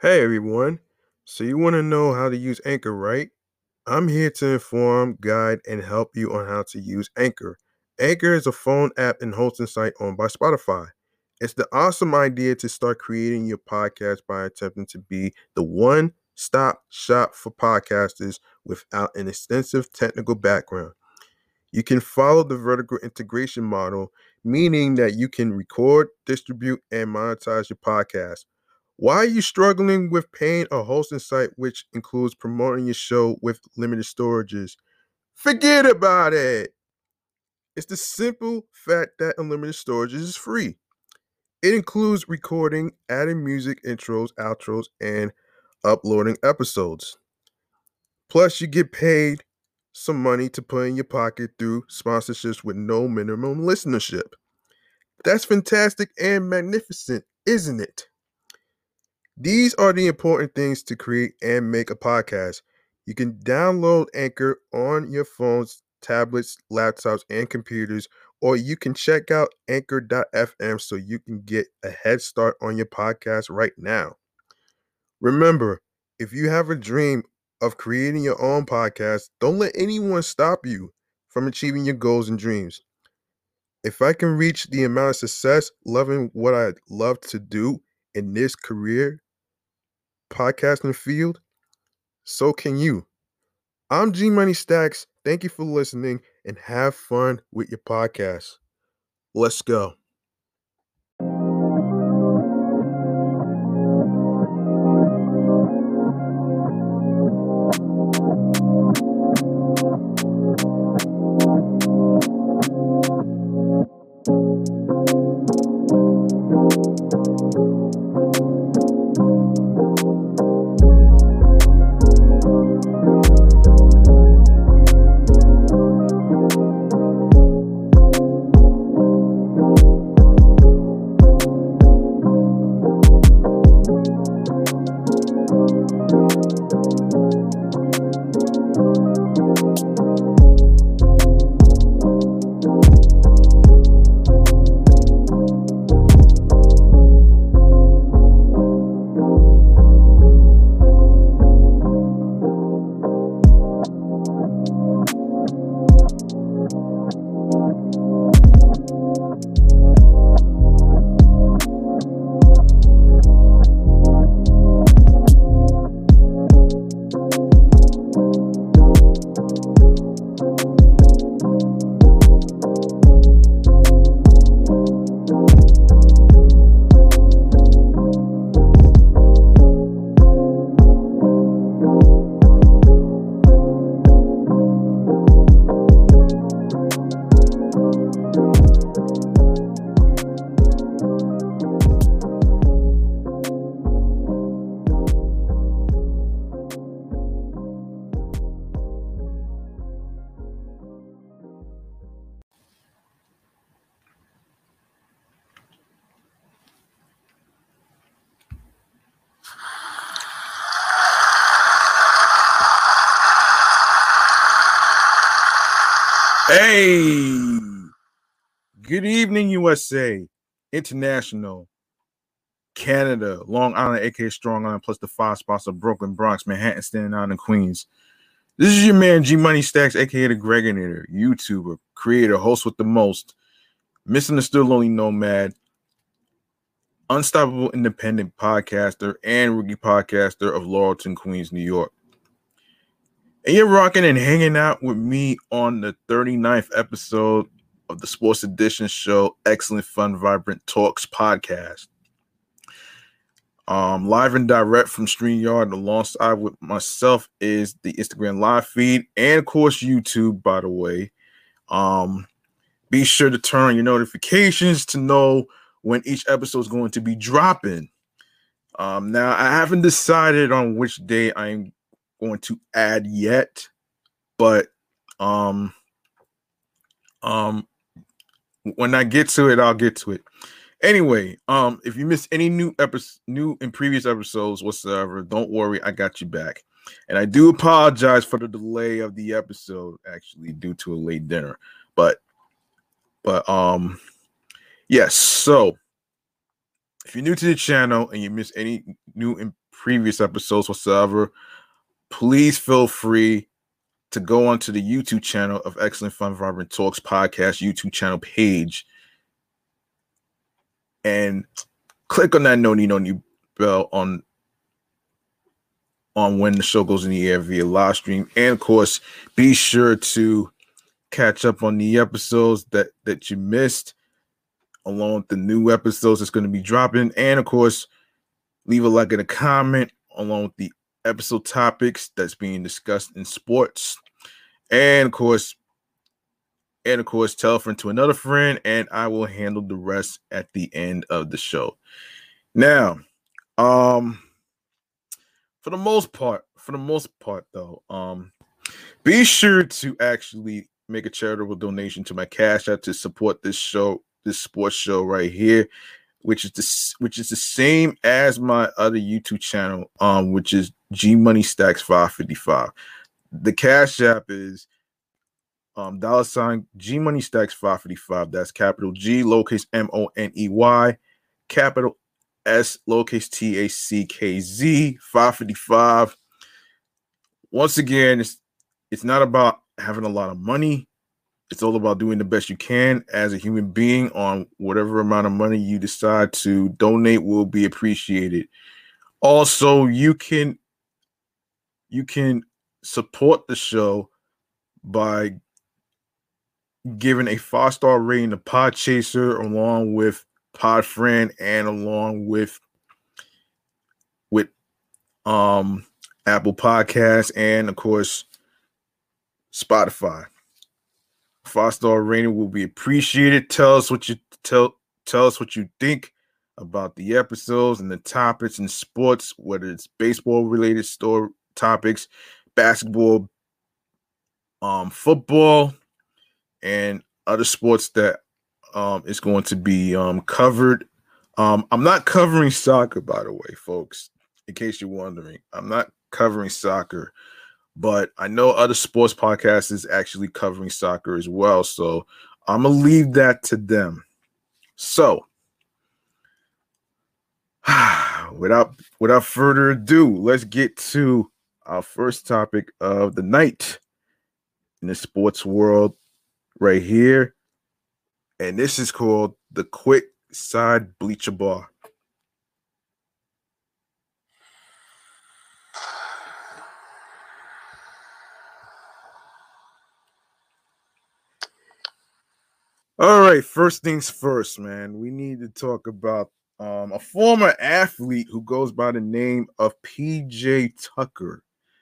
Hey everyone. So you want to know how to use Anchor, right? I'm here to inform, guide, and help you on how to use Anchor. Anchor is a phone app and hosting site owned by Spotify. It's the awesome idea to start creating your podcast by attempting to be the one-stop shop for podcasters without an extensive technical background. You can follow the vertical integration model, meaning that you can record, distribute, and monetize your podcast. Why are you struggling with paying a hosting site which includes promoting your show with limited storages? Forget about it. It's the simple fact that unlimited storage is free. It includes recording, adding music, intros, outros, and uploading episodes. Plus, you get paid some money to put in your pocket through sponsorships with no minimum listenership. That's fantastic and magnificent, isn't it? These are the important things to create and make a podcast. You can download Anchor on your phones, tablets, laptops, and computers, or you can check out anchor.fm so you can get a head start on your podcast right now. Remember, if you have a dream of creating your own podcast, don't let anyone stop you from achieving your goals and dreams. If I can reach the amount of success loving what I love to do in this career podcasting field, so can you. I'm G Money Stacks. Thank you for listening and have fun with your podcast. Let's go. Hey, good evening, USA, International, Canada, Long Island, aka Strong Island, plus the 5 spots of Brooklyn, Bronx, Manhattan, Staten Island, and Queens. This is your man G Money Stacks, aka the Gregonator, YouTuber, creator, host with the most, misunderstood lonely nomad, unstoppable independent podcaster, and rookie podcaster of Laurelton, Queens, New York. And you're rocking and hanging out with me on the 39th episode of the Sports Edition show, Excellent Fun Vibrant Talks podcast. Live and direct from StreamYard alongside with myself is the Instagram live feed and of course YouTube, by the way. Be sure to turn on your notifications to know when each episode is going to be dropping. Now I haven't decided on which day I'm going to add yet, but when I get to it, I'll get to it. Anyway, if you missed any new and previous episodes whatsoever, don't worry, I got you back. And I do apologize for the delay of the episode, actually, due to a late dinner. But yes. So if you're new to the channel and you miss any new and previous episodes whatsoever, please feel free to go onto the YouTube channel of Excellent Fun Vibrant Talks podcast YouTube channel page and click on that no bell on when the show goes in the air via live stream. And of course, be sure to catch up on the episodes that you missed, along with the new episodes that's going to be dropping. And of course, leave a like and a comment along with the episode topics that's being discussed in sports. And of course, tell a friend to another friend, and I will handle the rest at the end of the show. Now, for the most part though, be sure to actually make a charitable donation to my Cash App to support this show, this sports show right here, which is the same as my other YouTube channel, which is G Money Stacks 555. The Cash App is $ G Money Stacks 555. That's capital G, lowercase MONEY, capital S, lowercase TACKZ 555. Once again, it's not about having a lot of money. It's all about doing the best you can as a human being. On whatever amount of money you decide to donate will be appreciated. Also, you can support the show by giving a 5-star rating to Podchaser, along with Podfriend, and along with Apple Podcasts, and of course Spotify. 5-star rating will be appreciated. Tell us what you think about the episodes and the topics in sports, whether it's baseball related topics, basketball, football, and other sports that is going to be covered. I'm not covering soccer, by the way, folks, in case you're wondering. I'm not covering soccer, but I know other sports podcasts is actually covering soccer as well. So I'm going to leave that to them. So without further ado, let's get to our first topic of the night in the sports world right here. And this is called the Quick Side Bleacher Bar. All right, first things first, man. We need to talk about a former athlete who goes by the name of PJ Tucker.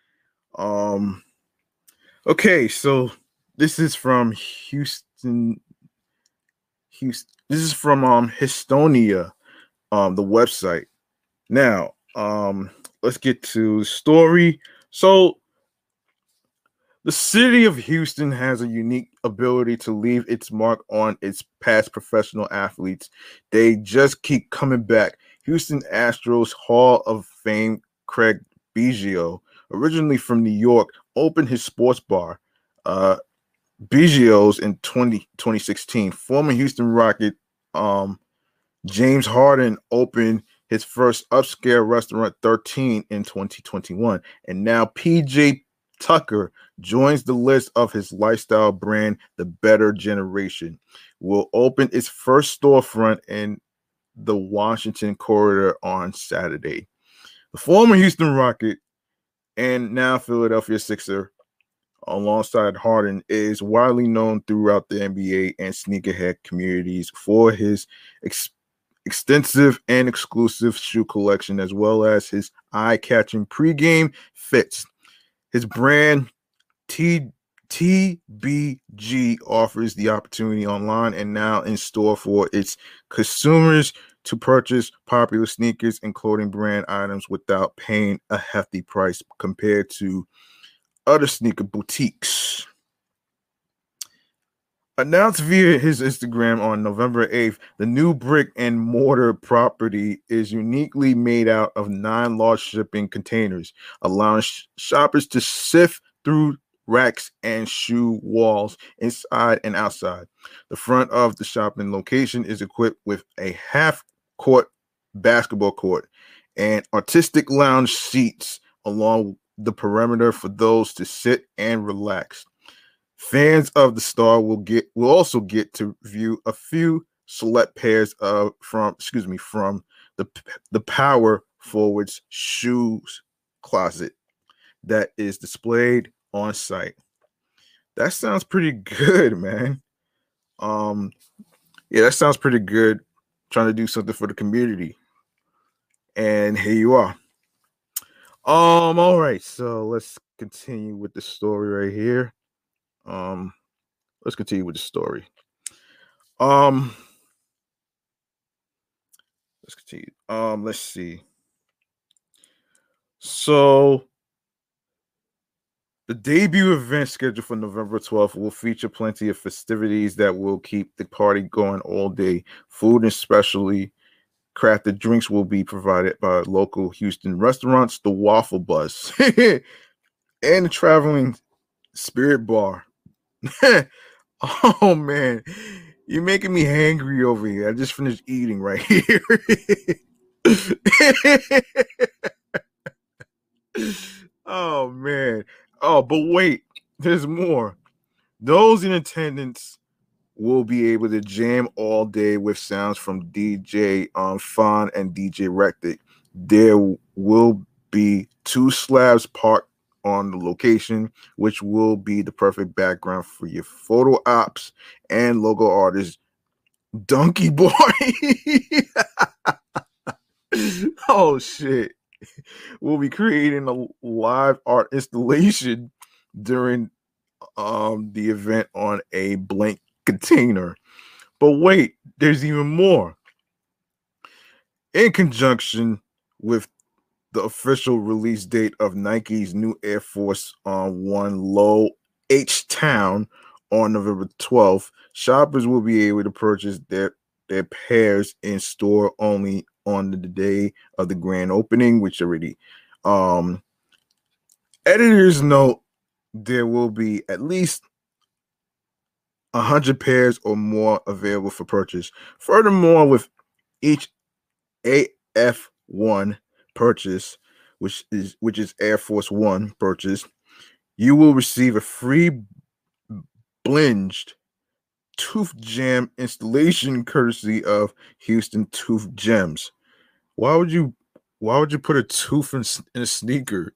Okay, so this is from Houston. This is from Histonia, the website. Now, let's get to the story. So, the city of Houston has a unique ability to leave its mark on its past professional athletes. They just keep coming back. Houston Astros Hall of Fame Craig Biggio, originally from New York, opened his sports bar, Biggio's, in 2016. Former Houston Rocket James Harden opened his first upscale restaurant 13 in 2021. And now PJ Tucker joins the list of his lifestyle brand, The Better Generation. Will open its first storefront in the Washington corridor on Saturday. The former Houston Rocket and now Philadelphia Sixer, alongside Harden, is widely known throughout the NBA and sneakerhead communities for his extensive and exclusive shoe collection, as well as his eye-catching pregame fits. His brand, TBG, offers the opportunity online and now in store for its consumers to purchase popular sneakers and clothing brand items without paying a hefty price compared to other sneaker boutiques. Announced via his Instagram on November 8th, the new brick and mortar property is uniquely made out of 9 large shipping containers, allowing shoppers to sift through racks and shoe walls inside and outside. The front of the shopping location is equipped with a half-court basketball court, and artistic lounge seats along the perimeter for those to sit and relax. Fans of the star will also get to view a few select pairs from the power forward's shoes closet that is displayed on site. That sounds pretty good, man. Yeah, that sounds pretty good. Trying to do something for the community. And here you are. All right, so let's continue with the story right here. Let's continue with the story. Let's continue. Let's see. So the debut event scheduled for November 12th will feature plenty of festivities that will keep the party going all day. Food and specially crafted drinks will be provided by local Houston restaurants, the Waffle Bus, and the Traveling Spirit Bar. Oh man, you're making me hangry over here. I just finished eating right here. Oh man. Oh, but wait, there's more. Those in attendance will be able to jam all day with sounds from DJ Fawn and DJ Rectic. There will be 2 slabs parked on the location, which will be the perfect background for your photo ops and logo artist Donkey Boy. Oh shit. We'll be creating a live art installation during the event on a blank container. But wait, there's even more. In conjunction with the official release date of Nike's new Air Force One Low H Town on November 12th, shoppers will be able to purchase their pairs in store only on the day of the grand opening, which already editors note there will be at least 100 pairs or more available for purchase. Furthermore, with each AF1 purchase, which is Air Force One purchase, you will receive a free blinged tooth jam installation courtesy of Houston Tooth Gems. Why would you put a tooth in a sneaker?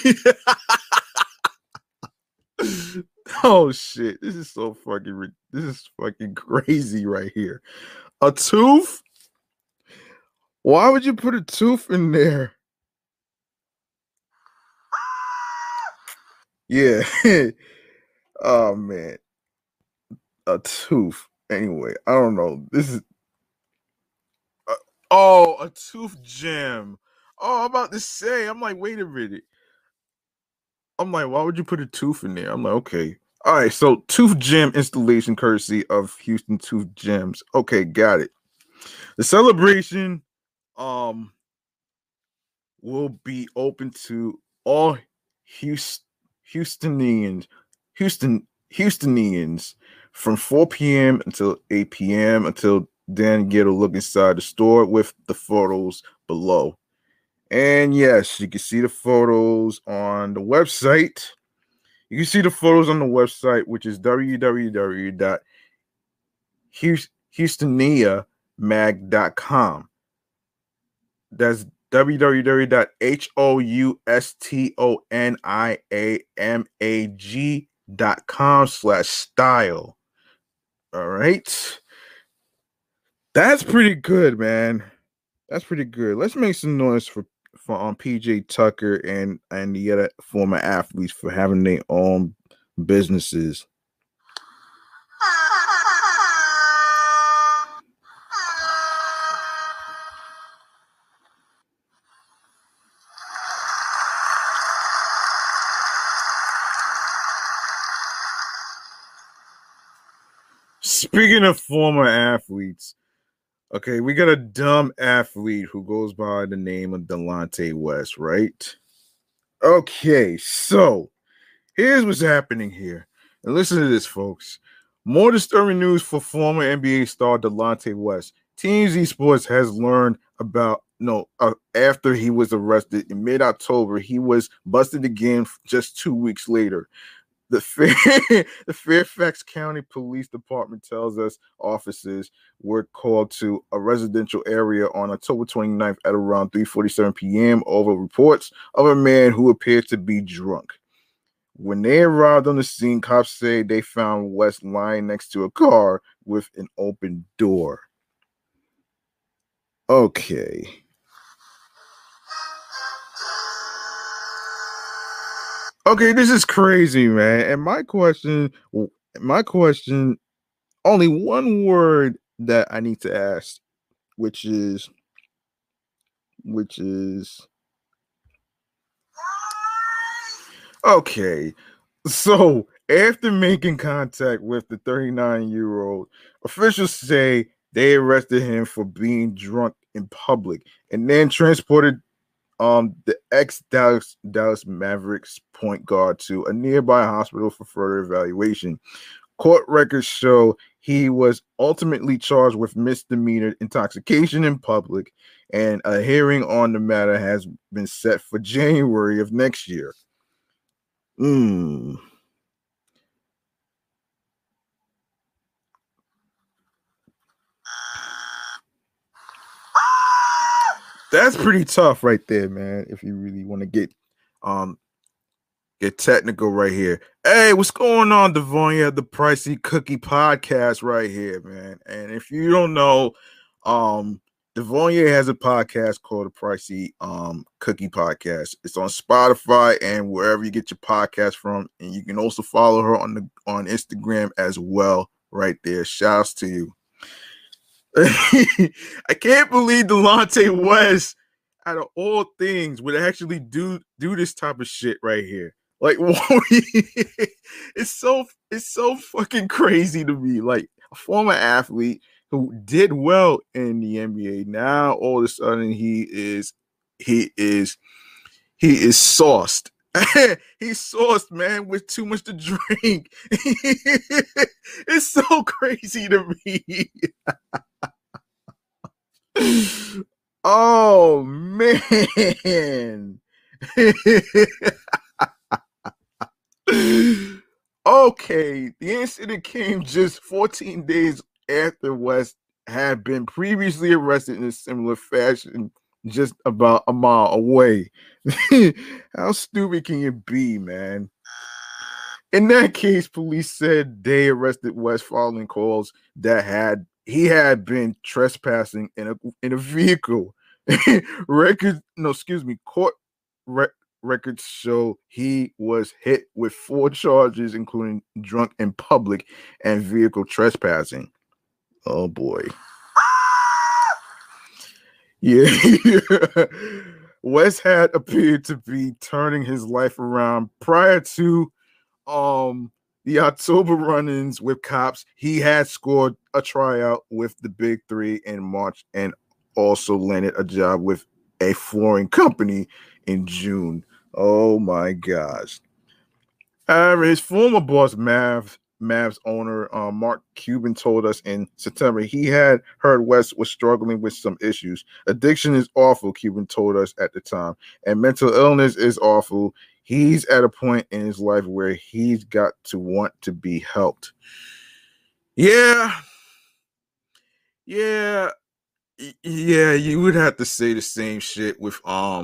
Oh shit, this is fucking crazy right here. A tooth? Why would you put a tooth in there? Yeah. Oh man. A tooth. Anyway, I don't know. This is a tooth gem. Oh, I'm about to say. I'm like, wait a minute. I'm like, why would you put a tooth in there? I'm like, okay. All right, so tooth gem installation courtesy of Houston Tooth Gems. Okay, got it. The celebration will be open to all Houstonians from 4 p.m. until 8 p.m. Until then, get a look inside the store with the photos below. And yes, you can see the photos on the website. You can see the photos on the website, which is www.houstoniamag.com. That's www.houstoniamag.com/style. All right. That's pretty good, man. That's pretty good. Let's make some noise for PJ Tucker and the other former athletes for having their own businesses. Speaking of former athletes, okay, we got a dumb athlete who goes by the name of Delonte West, right? Okay, so here's what's happening here. And listen to this, folks. More disturbing news for former NBA star Delonte West. TMZ Sports has learned about no, after he was arrested in mid-October. He was busted again just 2 weeks later. The Fairfax County Police Department tells us officers were called to a residential area on October 29th at around 3:47 p.m. over reports of a man who appeared to be drunk. When they arrived on the scene, cops say they found West lying next to a car with an open door. Okay. Okay, this is crazy, man. And my question, only one word that I need to ask, which is okay. So after making contact with the 39-year-old, officials say they arrested him for being drunk in public and then transported the ex-Dallas Mavericks point guard to a nearby hospital for further evaluation. Court records show he was ultimately charged with misdemeanor intoxication in public, and a hearing on the matter has been set for January of next year. That's pretty tough right there, man. If you really want to get technical right here. Hey, what's going on, Devonia? The Pricey Cookie Podcast right here, man. And if you don't know, Devonia has a podcast called the Pricey Cookie Podcast. It's on Spotify and wherever you get your podcast from. And you can also follow her on Instagram as well, right there. Shouts to you. I can't believe Delonte West, out of all things, would actually do this type of shit right here. Like, it's so fucking crazy to me. Like, a former athlete who did well in the NBA, now all of a sudden he is sauced. He's sauced, man, with too much to drink. It's so crazy to me. Oh man. Okay, the incident came just 14 days after West had been previously arrested in a similar fashion just about a mile away. How stupid can you be, man? In that case, police said they arrested West following calls that he had been trespassing in a vehicle. Court records show he was hit with 4 charges, including drunk in public and vehicle trespassing. Oh boy. Yeah. West had appeared to be turning his life around prior to the October run-ins with cops. He had scored a tryout with the Big Three in March and also landed a job with a flooring company in June. Oh my gosh. However, his former boss, Mavs owner Mark Cuban, told us in September he had heard West was struggling with some issues. Addiction is awful, Cuban told us at the time, and mental illness is awful. He's at a point in his life where he's got to want to be helped. Yeah, you would have to say the same shit with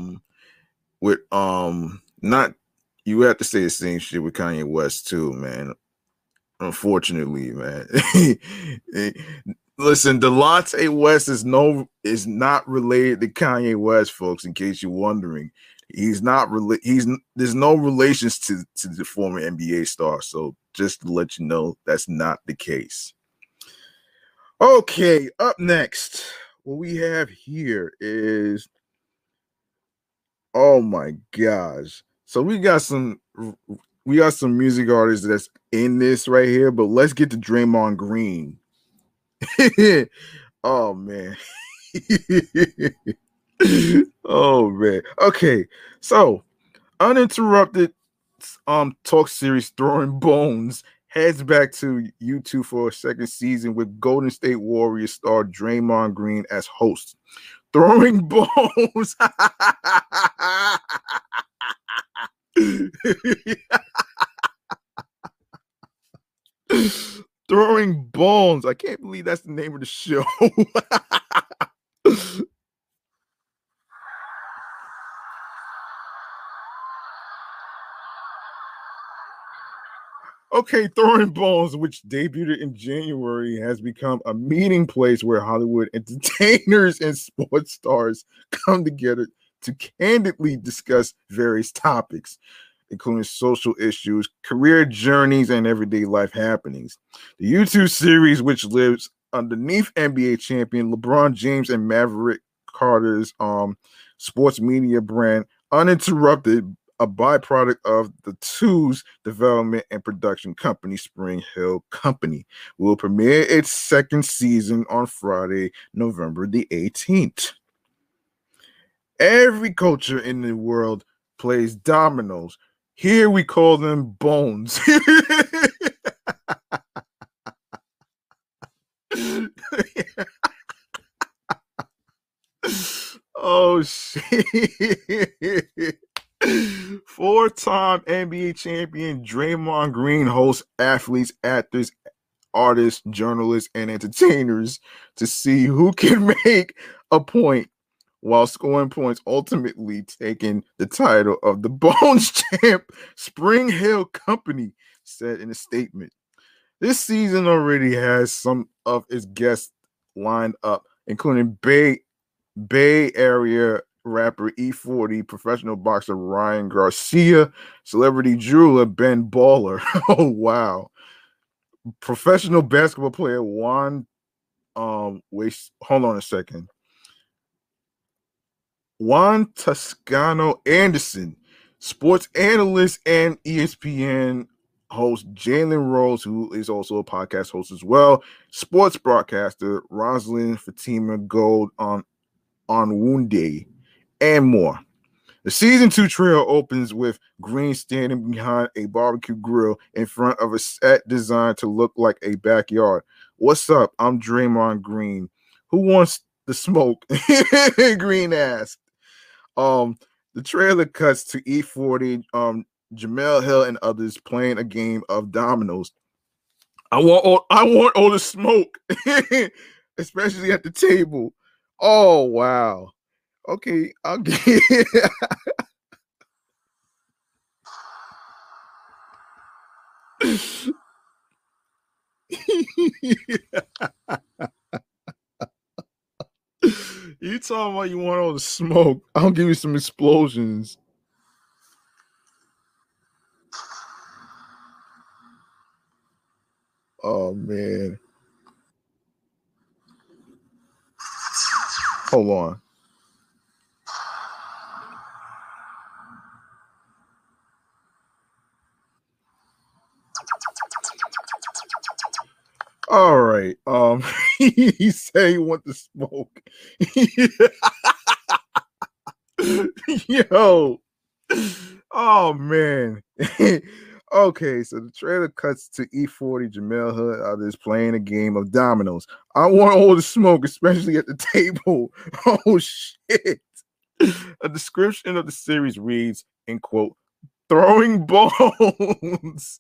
you have to say the same shit with Kanye West too, man. Unfortunately, man. Listen, Delonte West is not related to Kanye West, folks, in case you're wondering. There's no relations to the former NBA star, so just to let you know that's not the case. Okay, up next, what we have here is, oh my gosh. So we got some music artists that's in this right here, but let's get to Draymond Green. Oh man. Oh man. Okay, so uninterrupted talk series Throwing Bones heads back to YouTube for a second season with Golden State Warriors star Draymond Green as host. Throwing bones. Throwing bones. I can't believe that's the name of the show. Okay, Throwing Bones, which debuted in January, has become a meeting place where Hollywood entertainers and sports stars come together to candidly discuss various topics, including social issues, career journeys, and everyday life happenings. The YouTube series, which lives underneath NBA champion LeBron James and Maverick Carter's sports media brand, Uninterrupted, a byproduct of the two's development and production company, Spring Hill Company, will premiere its second season on Friday, November the 18th. Every culture in the world plays dominoes. Here we call them bones. Oh, shit. Four-time NBA champion Draymond Green hosts athletes, actors, artists, journalists, and entertainers to see who can make a point while scoring points, ultimately taking the title of the Bones champ. Spring Hill Company said in a statement. This season already has some of its guests lined up, including Bay Area rapper E40, professional boxer Ryan Garcia, celebrity jeweler Ben Baller. Oh wow. Professional basketball player Juan hold on a second. Juan Toscano Anderson, sports analyst and ESPN host Jalen Rose, who is also a podcast host as well, sports broadcaster Rosalind Fatima Gold on Wunde, and more. The season 2 trailer opens with Green standing behind a barbecue grill in front of a set designed to look like a backyard. What's up? I'm Draymond Green. Who wants the smoke? Green asked. The trailer cuts to E40, Jamel Hill, and others playing a game of dominoes. I want all the smoke, especially at the table. Oh wow. Okay, I'll get You talking about you want all the smoke? I'll give you some explosions. Oh man. Hold on. All right. He said he want the smoke. Yo. Oh man. Okay, so the trailer cuts to E40, Jamel Hood, others playing a game of dominoes. I want all the smoke, especially at the table. Oh shit. A description of the series reads, in quote, throwing bones.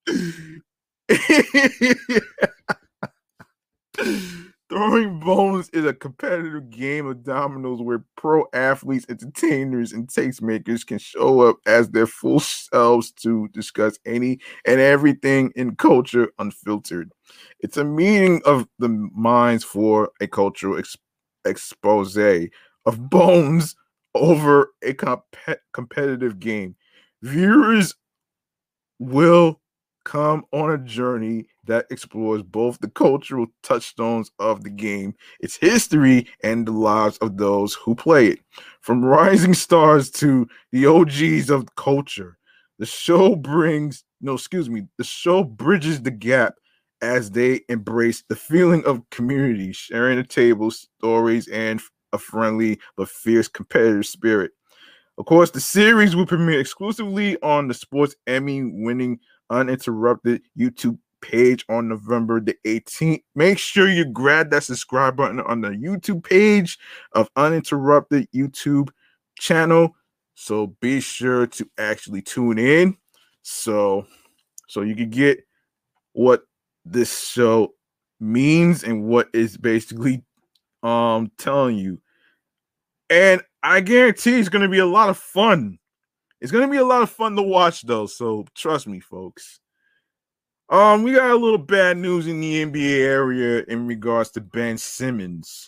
Throwing Bones is a competitive game of dominoes where pro athletes, entertainers, and tastemakers can show up as their full selves to discuss any and everything in culture unfiltered. It's a meeting of the minds for a cultural expose of bones over a competitive game. Viewers will come on a journey that explores both the cultural touchstones of the game, its history, and the lives of those who play it. From rising stars to the OGs of culture, the show bridges the gap as they embrace the feeling of community, sharing the table, stories, and a friendly but fierce competitive spirit. Of course, the series will premiere exclusively on the Sports Emmy-winning Uninterrupted YouTube page on November the 18th. Make sure you grab that subscribe button on the YouTube page of Uninterrupted YouTube channel. So be sure to actually tune in so you can get what this show means and what it's basically telling you. And I guarantee it's going to be a lot of fun. It's going to be a lot of fun to watch, though. So trust me, folks. We got a little bad news in the NBA area in regards to Ben Simmons.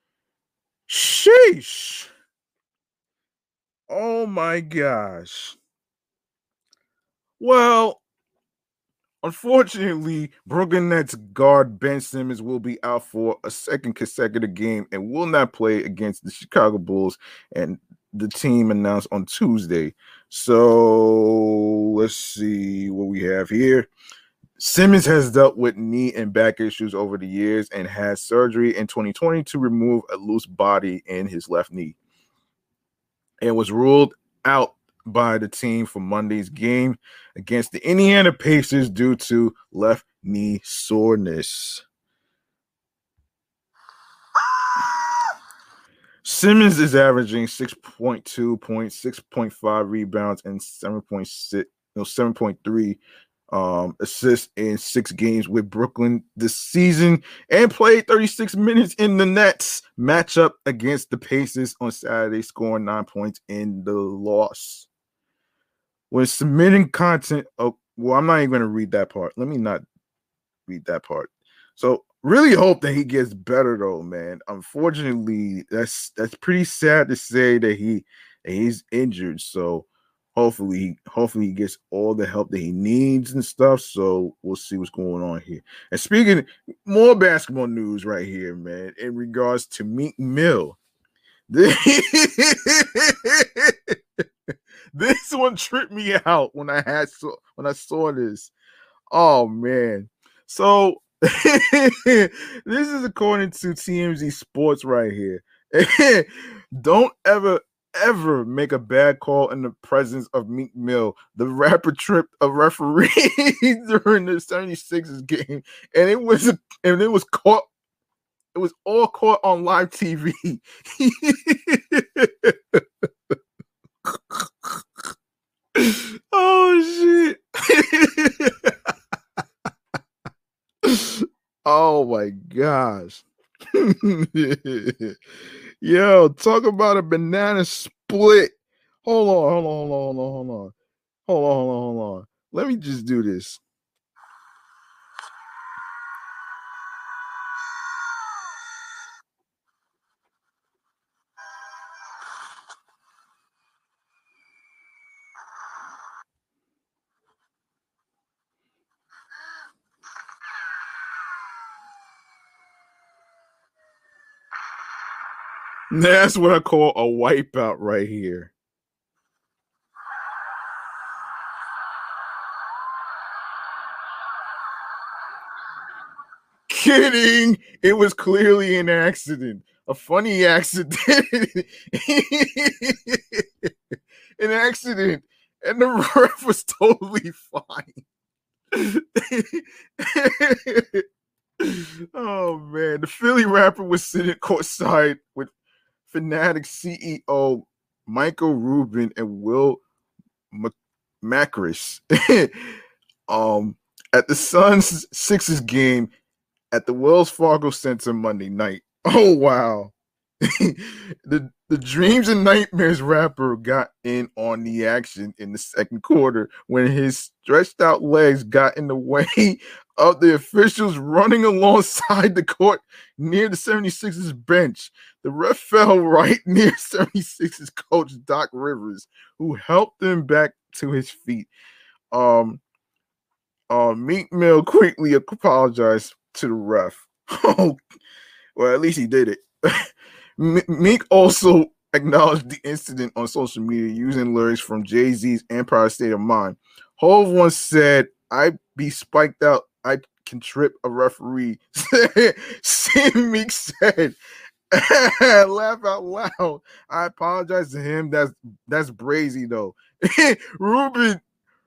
Sheesh. Oh my gosh. Well, unfortunately, Brooklyn Nets guard Ben Simmons will be out for a second consecutive game and will not play against the Chicago Bulls, and the team announced on Tuesday. So let's see what we have here. Simmons has dealt with knee and back issues over the years and had surgery in 2020 to remove a loose body in his left knee, and was ruled out by the team for Monday's game against the Indiana Pacers due to left knee soreness. Simmons is averaging 6.2 points, 6.5 rebounds, and 7.3 assists in 6 games with Brooklyn this season, and played 36 minutes in the Nets matchup against the Pacers on Saturday, scoring 9 points in the loss. When submitting content, I'm not even going to read that part. Let me not read that part. So really hope that he gets better, though, man. Unfortunately, that's pretty sad to say that he's injured. So hopefully he gets all the help that he needs and stuff. So we'll see what's going on here. And speaking more basketball news right here, man, in regards to Meek Mill. This one tripped me out when I saw this. Oh man. So this is according to TMZ Sports right here. Don't ever make a bad call in the presence of Meek Mill. The rapper tripped a referee during the 76ers game, and it was caught. It was all caught on live TV. Oh shit. Oh my gosh. Yo, talk about a banana split. Hold on. Let me just do this. That's what I call a wipeout right here. Kidding. It was clearly an accident. A funny accident. An accident. And the ref was totally fine. Oh man. The Philly rapper was sitting courtside with Fanatic CEO Michael Rubin and Will Macris at the Suns Sixers game at the Wells Fargo Center Monday night. Oh wow. The Dreams and Nightmares rapper got in on the action in the second quarter when his stretched out legs got in the way of the officials running alongside the court near the 76ers bench. The ref fell right near 76ers coach Doc Rivers, who helped him back to his feet. Meek Mill quickly apologized to the ref. Well, at least he did it. Meek also acknowledged the incident on social media using lyrics from Jay-Z's Empire State of Mind. Hov once said, "I be spiked out, I can trip a referee." Meek said, laugh out loud. I apologize to him. That's brazy though.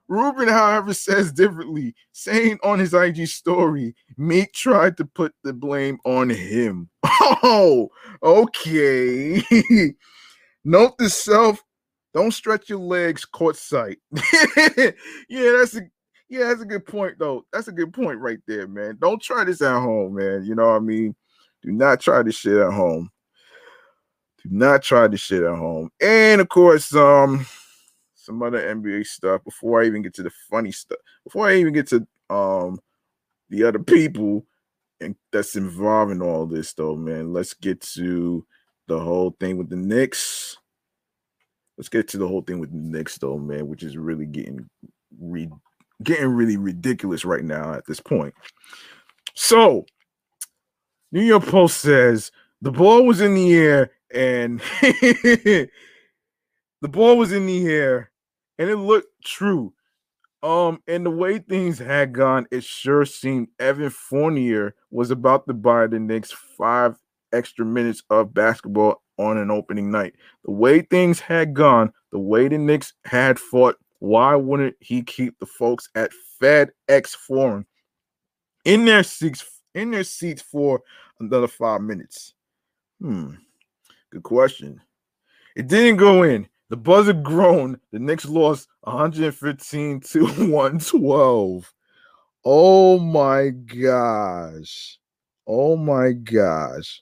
Ruben, however, says differently, saying on his IG story, Meek tried to put the blame on him. Oh, okay. Note to self, don't stretch your legs courtside. That's a good point, though. That's a good point right there, man. Don't try this at home, man. You know what I mean? Do not try this shit at home. Do not try this shit at home. And of course, some other NBA stuff before I even get to the funny stuff. Before I even get to the other people and that's involved in all this, though, man. Let's get to the whole thing with the Knicks. Let's get to the whole thing with the Knicks, though, man, which is really getting really ridiculous right now at this point. So, New York Post says the ball was in the air and the ball was in the air and it looked true. And the way things had gone, it sure seemed Evan Fournier was about to buy the Knicks 5 extra minutes of basketball on an opening night. The way things had gone, the way the Knicks had fought, why wouldn't he keep the folks at FedEx Forum in their seats for another 5 minutes? Good question. It didn't go in. The buzzer groaned. The Knicks lost 115 to 112. Oh my gosh. Oh my gosh.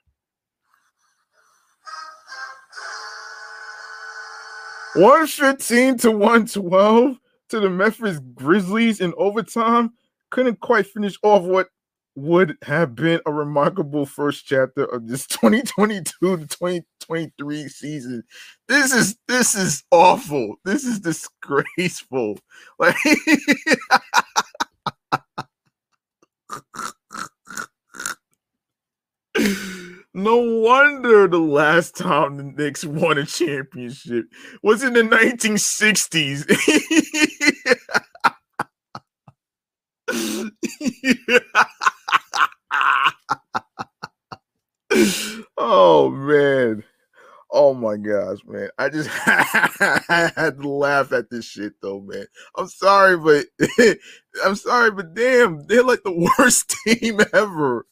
$115 to $112 to the Memphis Grizzlies in overtime. Couldn't quite finish off what would have been a remarkable first chapter of this 2022 to 2023 season. This is awful. This is disgraceful. Like no wonder the last time the Knicks won a championship was in the 1960s. Oh man. Oh my gosh, man. I just had to laugh at this shit though, man. I'm sorry, but damn, they're like the worst team ever.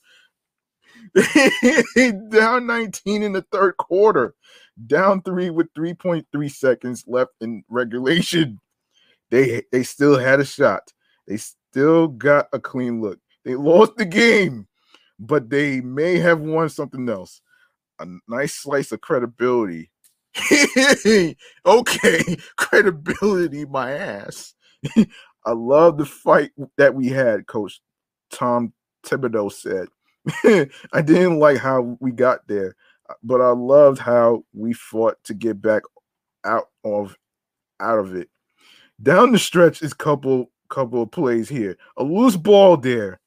Down 19 in the third quarter, down 3 with 3.3 seconds left in regulation. They still had a shot. They still got a clean look. They lost the game, but they may have won something else. A nice slice of credibility. Okay, credibility, my ass. I love the fight that we had, Coach Tom Thibodeau said. I didn't like how we got there, but I loved how we fought to get back out of it. Down the stretch is couple of plays here. A loose ball there.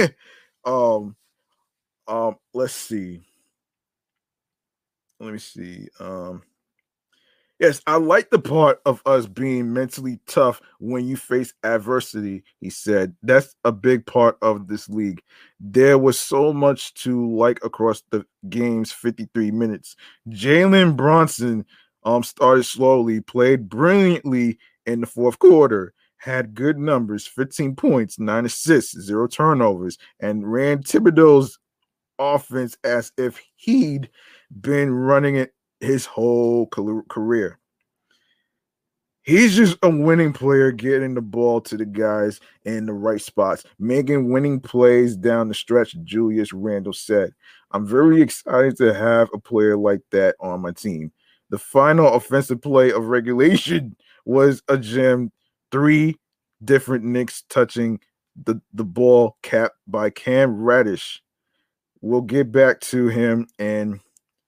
Let's see. Let me see. Yes, I like the part of us being mentally tough when you face adversity, he said. That's a big part of this league. There was so much to like across the game's 53 minutes. Jalen Brunson started slowly, played brilliantly in the fourth quarter, had good numbers, 15 points, 9 assists, 0 turnovers, and ran Thibodeau's offense as if he'd been running it his whole career. He's just a winning player, getting the ball to the guys in the right spots, making winning plays down the stretch, Julius Randle said. I'm very excited to have a player like that on my team. The final offensive play of regulation was a gem, 3 different Knicks touching the ball, capped by Cam Reddish. We'll get back to him in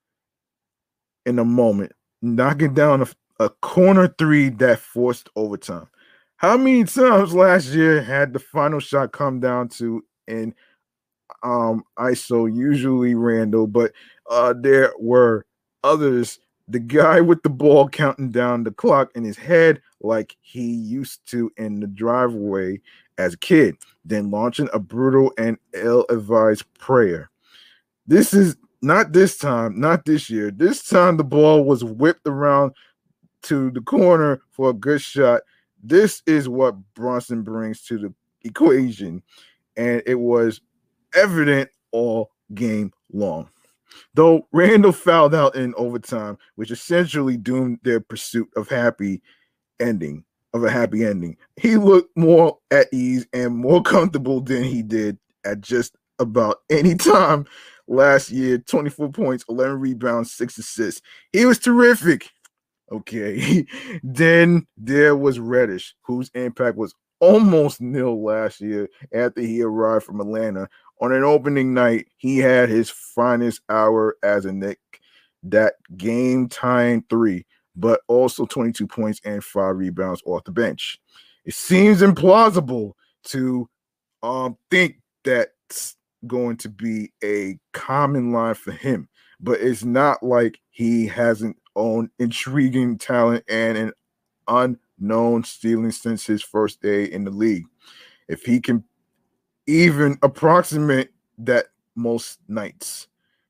a moment, knocking down a corner 3 that forced overtime. How many times last year had the final shot come down to an ISO, usually Randall, but there were others. The guy with the ball counting down the clock in his head like he used to in the driveway as a kid, then launching a brutal and ill-advised prayer. This is not this time, not this year. This time the ball was whipped around to the corner for a good shot. This is what Bronson brings to the equation, and it was evident all game long. Though Randall fouled out in overtime, which essentially doomed their pursuit of ending a happy ending. He looked more at ease and more comfortable than he did at just about any time last year. 24 points, 11 rebounds, 6 assists. He was terrific. Okay. Then there was Reddish, whose impact was almost nil last year after he arrived from Atlanta. On an opening night, he had his finest hour as a Knick, that game-tying three, but also 22 points and 5 rebounds off the bench. It seems implausible to think that's going to be a common line for him, but it's not like he hasn't owned intriguing talent and an unknown ceiling since his first day in the league. If he can even approximate that most nights,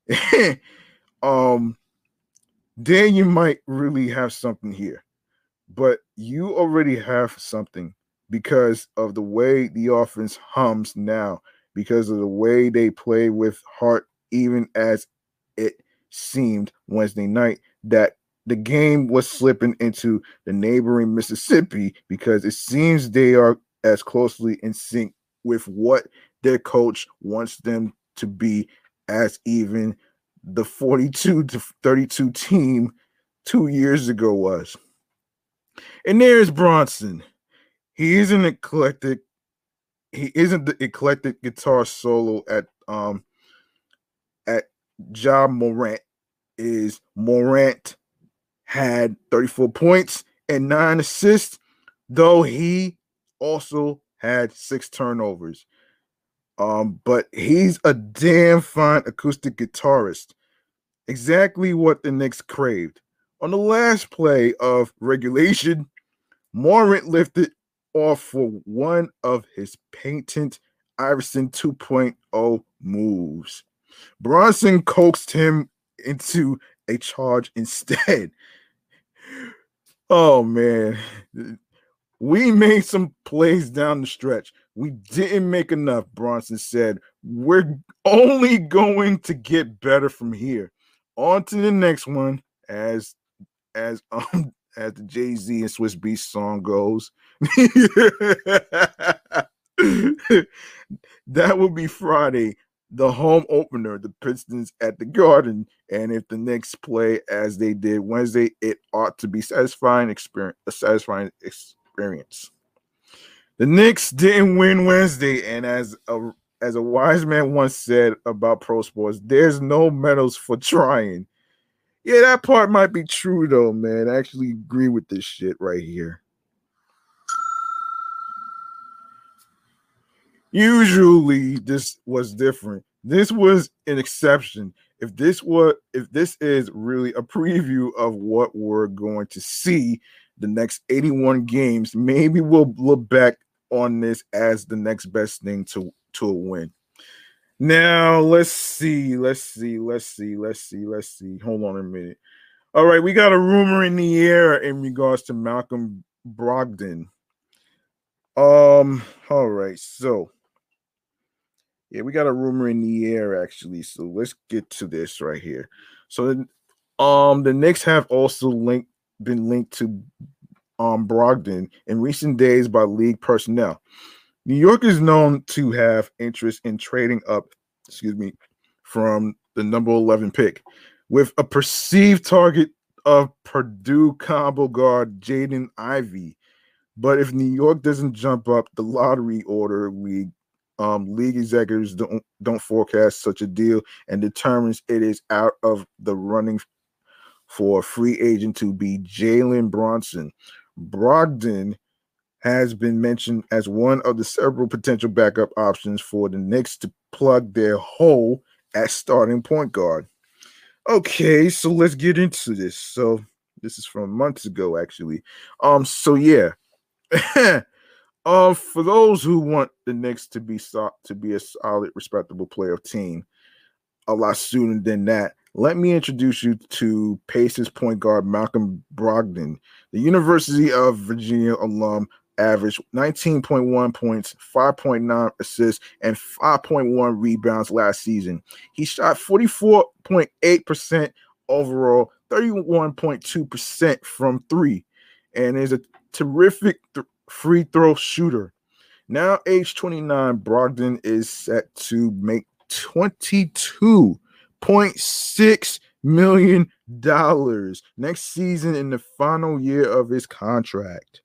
then you might really have something here. But you already have something because of the way the offense hums now, because of the way they play with heart, even as it seemed Wednesday night that the game was slipping into the neighboring Mississippi, because it seems they are as closely in sync with what their coach wants them to be as even the 42 to 32 team 2 years ago was. And there's Bronson. He isn't eclectic. He isn't the eclectic guitar solo at Ja Morant is. Morant had 34 points and 9 assists, though he also had 6 turnovers. But he's a damn fine acoustic guitarist. Exactly what the Knicks craved. On the last play of regulation, Morant lifted off for one of his patent Iverson 2.0 moves. Bronson coaxed him into a charge instead. Oh, man. We made some plays down the stretch. We didn't make enough, Bronson said. We're only going to get better from here. On to the next one, as the Jay-Z and Swiss Beats song goes. That will be Friday, the home opener, the Pistons at the Garden. And if the Knicks play as they did Wednesday, it ought to be a satisfying experience. The Knicks didn't win Wednesday, and as a wise man once said about pro sports, there's no medals for trying. Yeah, that part might be true though, man. I actually agree with this shit right here. Usually this was different. This was an exception. If this is really a preview of what we're going to see the next 81 games, maybe we'll look back on this as the next best thing to a win. Now, let's see. Hold on a minute. All right, we got a rumor in the air in regards to Malcolm Brogdon. All right, so yeah, we got a rumor in the air actually. So let's get to this right here. So the Knicks have also been linked to Brogdon in recent days by league personnel. New York is known to have interest in trading up, from the number 11 pick, with a perceived target of Purdue combo guard Jaden Ivey. But if New York doesn't jump up the lottery order, league executives don't forecast such a deal and determines it is out of the running for a free agent to be Jalen Brunson. Brogdon has been mentioned as one of the several potential backup options for the Knicks to plug their hole at starting point guard. Okay, so let's get into this. So this is from months ago, actually. So yeah. For those who want the Knicks to be a solid, respectable playoff team a lot sooner than that, let me introduce you to Pacers point guard Malcolm Brogdon, the University of Virginia alum, averaged 19.1 points, 5.9 assists, and 5.1 rebounds last season. He shot 44.8% overall, 31.2% from three, and is a terrific free throw shooter. Now, age 29, Brogdon is set to make $22.6 million next season in the final year of his contract.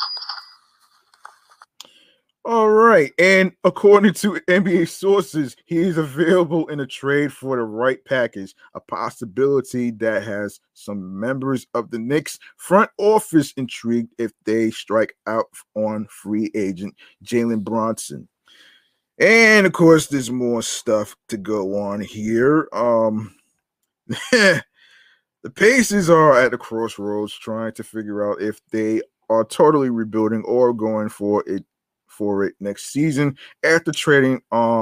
All right, and according to NBA sources, he is available in a trade for the right package, a possibility that has some members of the Knicks front office intrigued if they strike out on free agent Jalen Brunson. And of course, there's more stuff to go on here. The Pacers are at the crossroads trying to figure out if they are totally rebuilding or going for it next season after trading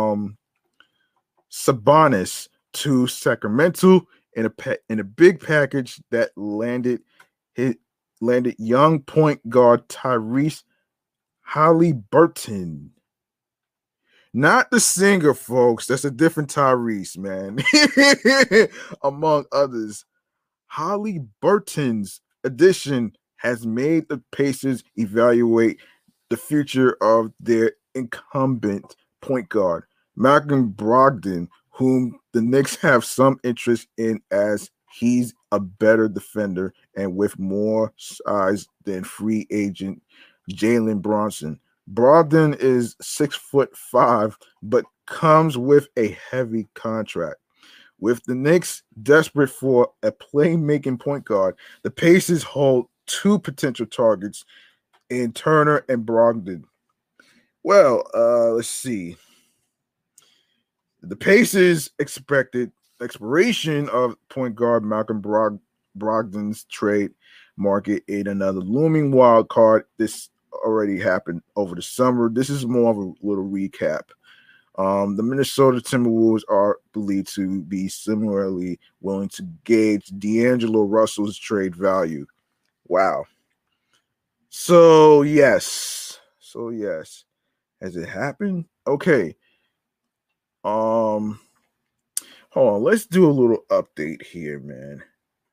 Sabonis to Sacramento in a big package that landed young point guard Tyrese Halliburton. Not the singer, folks. That's a different Tyrese, man. Among others, Halliburton's addition has made the Pacers evaluate the future of their incumbent point guard, Malcolm Brogdon, whom the Knicks have some interest in as he's a better defender and with more size than free agent Jalen Brunson. Brogdon is 6'5", but comes with a heavy contract. With the Knicks desperate for a playmaking point guard, the Pacers hold two potential targets in Turner and Brogdon. Well, let's see. The Pacers expected expiration of point guard Malcolm Brogdon's trade market in another looming wild card. This already happened over the summer. This is more of a little recap. The Minnesota Timberwolves are believed to be similarly willing to gauge D'Angelo Russell's trade value. Wow. So yes. Has it happened? Okay. Hold on. Let's do a little update here, man.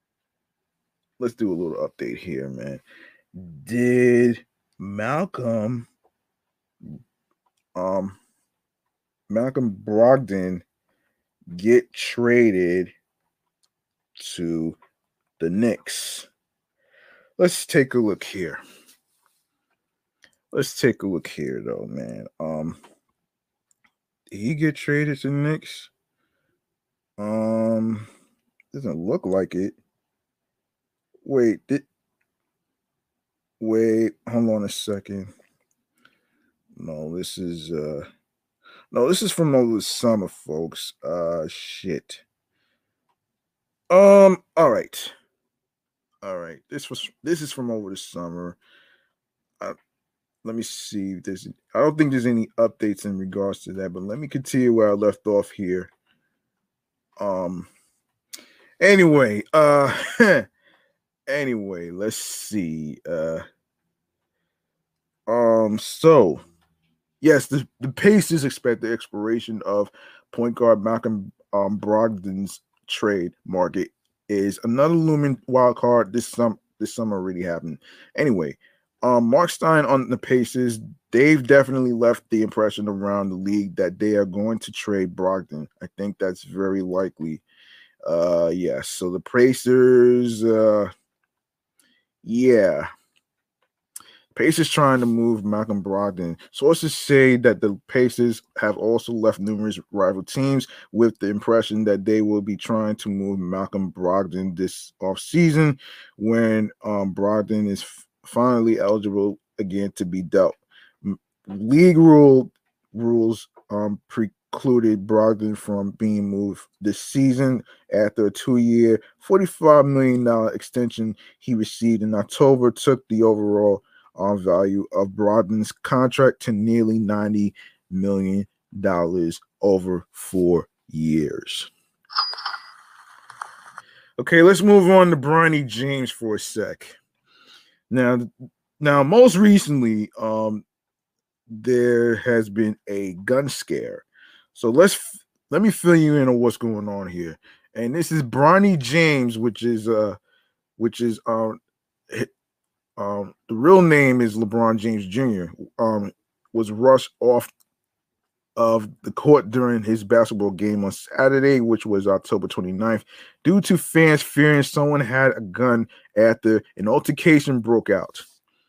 Did Malcolm Brogdon get traded to the Knicks? Let's take a look here. Though, man. Did he get traded to the Knicks? Doesn't look like it. Wait, hold on a second. No, this is from over the summer, folks. Shit. All right. This is from over the summer. Let me see if there's. I don't think there's any updates in regards to that, but let me continue where I left off here. Anyway, let's see. So yes, the Pacers expect the expiration of point guard Malcolm Brogdon's trade market is another looming wild card. This summer already happened. Anyway, Mark Stein on the Pacers, they've definitely left the impression around the league that they are going to trade Brogdon. I think that's very likely. Yes. So the Pacers, Pacers trying to move Malcolm Brogdon. Sources say that the Pacers have also left numerous rival teams with the impression that they will be trying to move Malcolm Brogdon this offseason when Brogdon is finally eligible again to be dealt. League rules precluded Brogdon from being moved this season after a 2-year, $45 million extension he received in October took the overall value of Brogdon's contract to nearly $90 million over 4 years. Okay, let's move on to Bronny James for a sec. Now, Now, most recently, there has been a gun scare. So let me fill you in on what's going on here. And this is Bronny James, the real name is LeBron James Jr. Was rushed off of the court during his basketball game on Saturday, which was October 29th, due to fans fearing someone had a gun after an altercation broke out.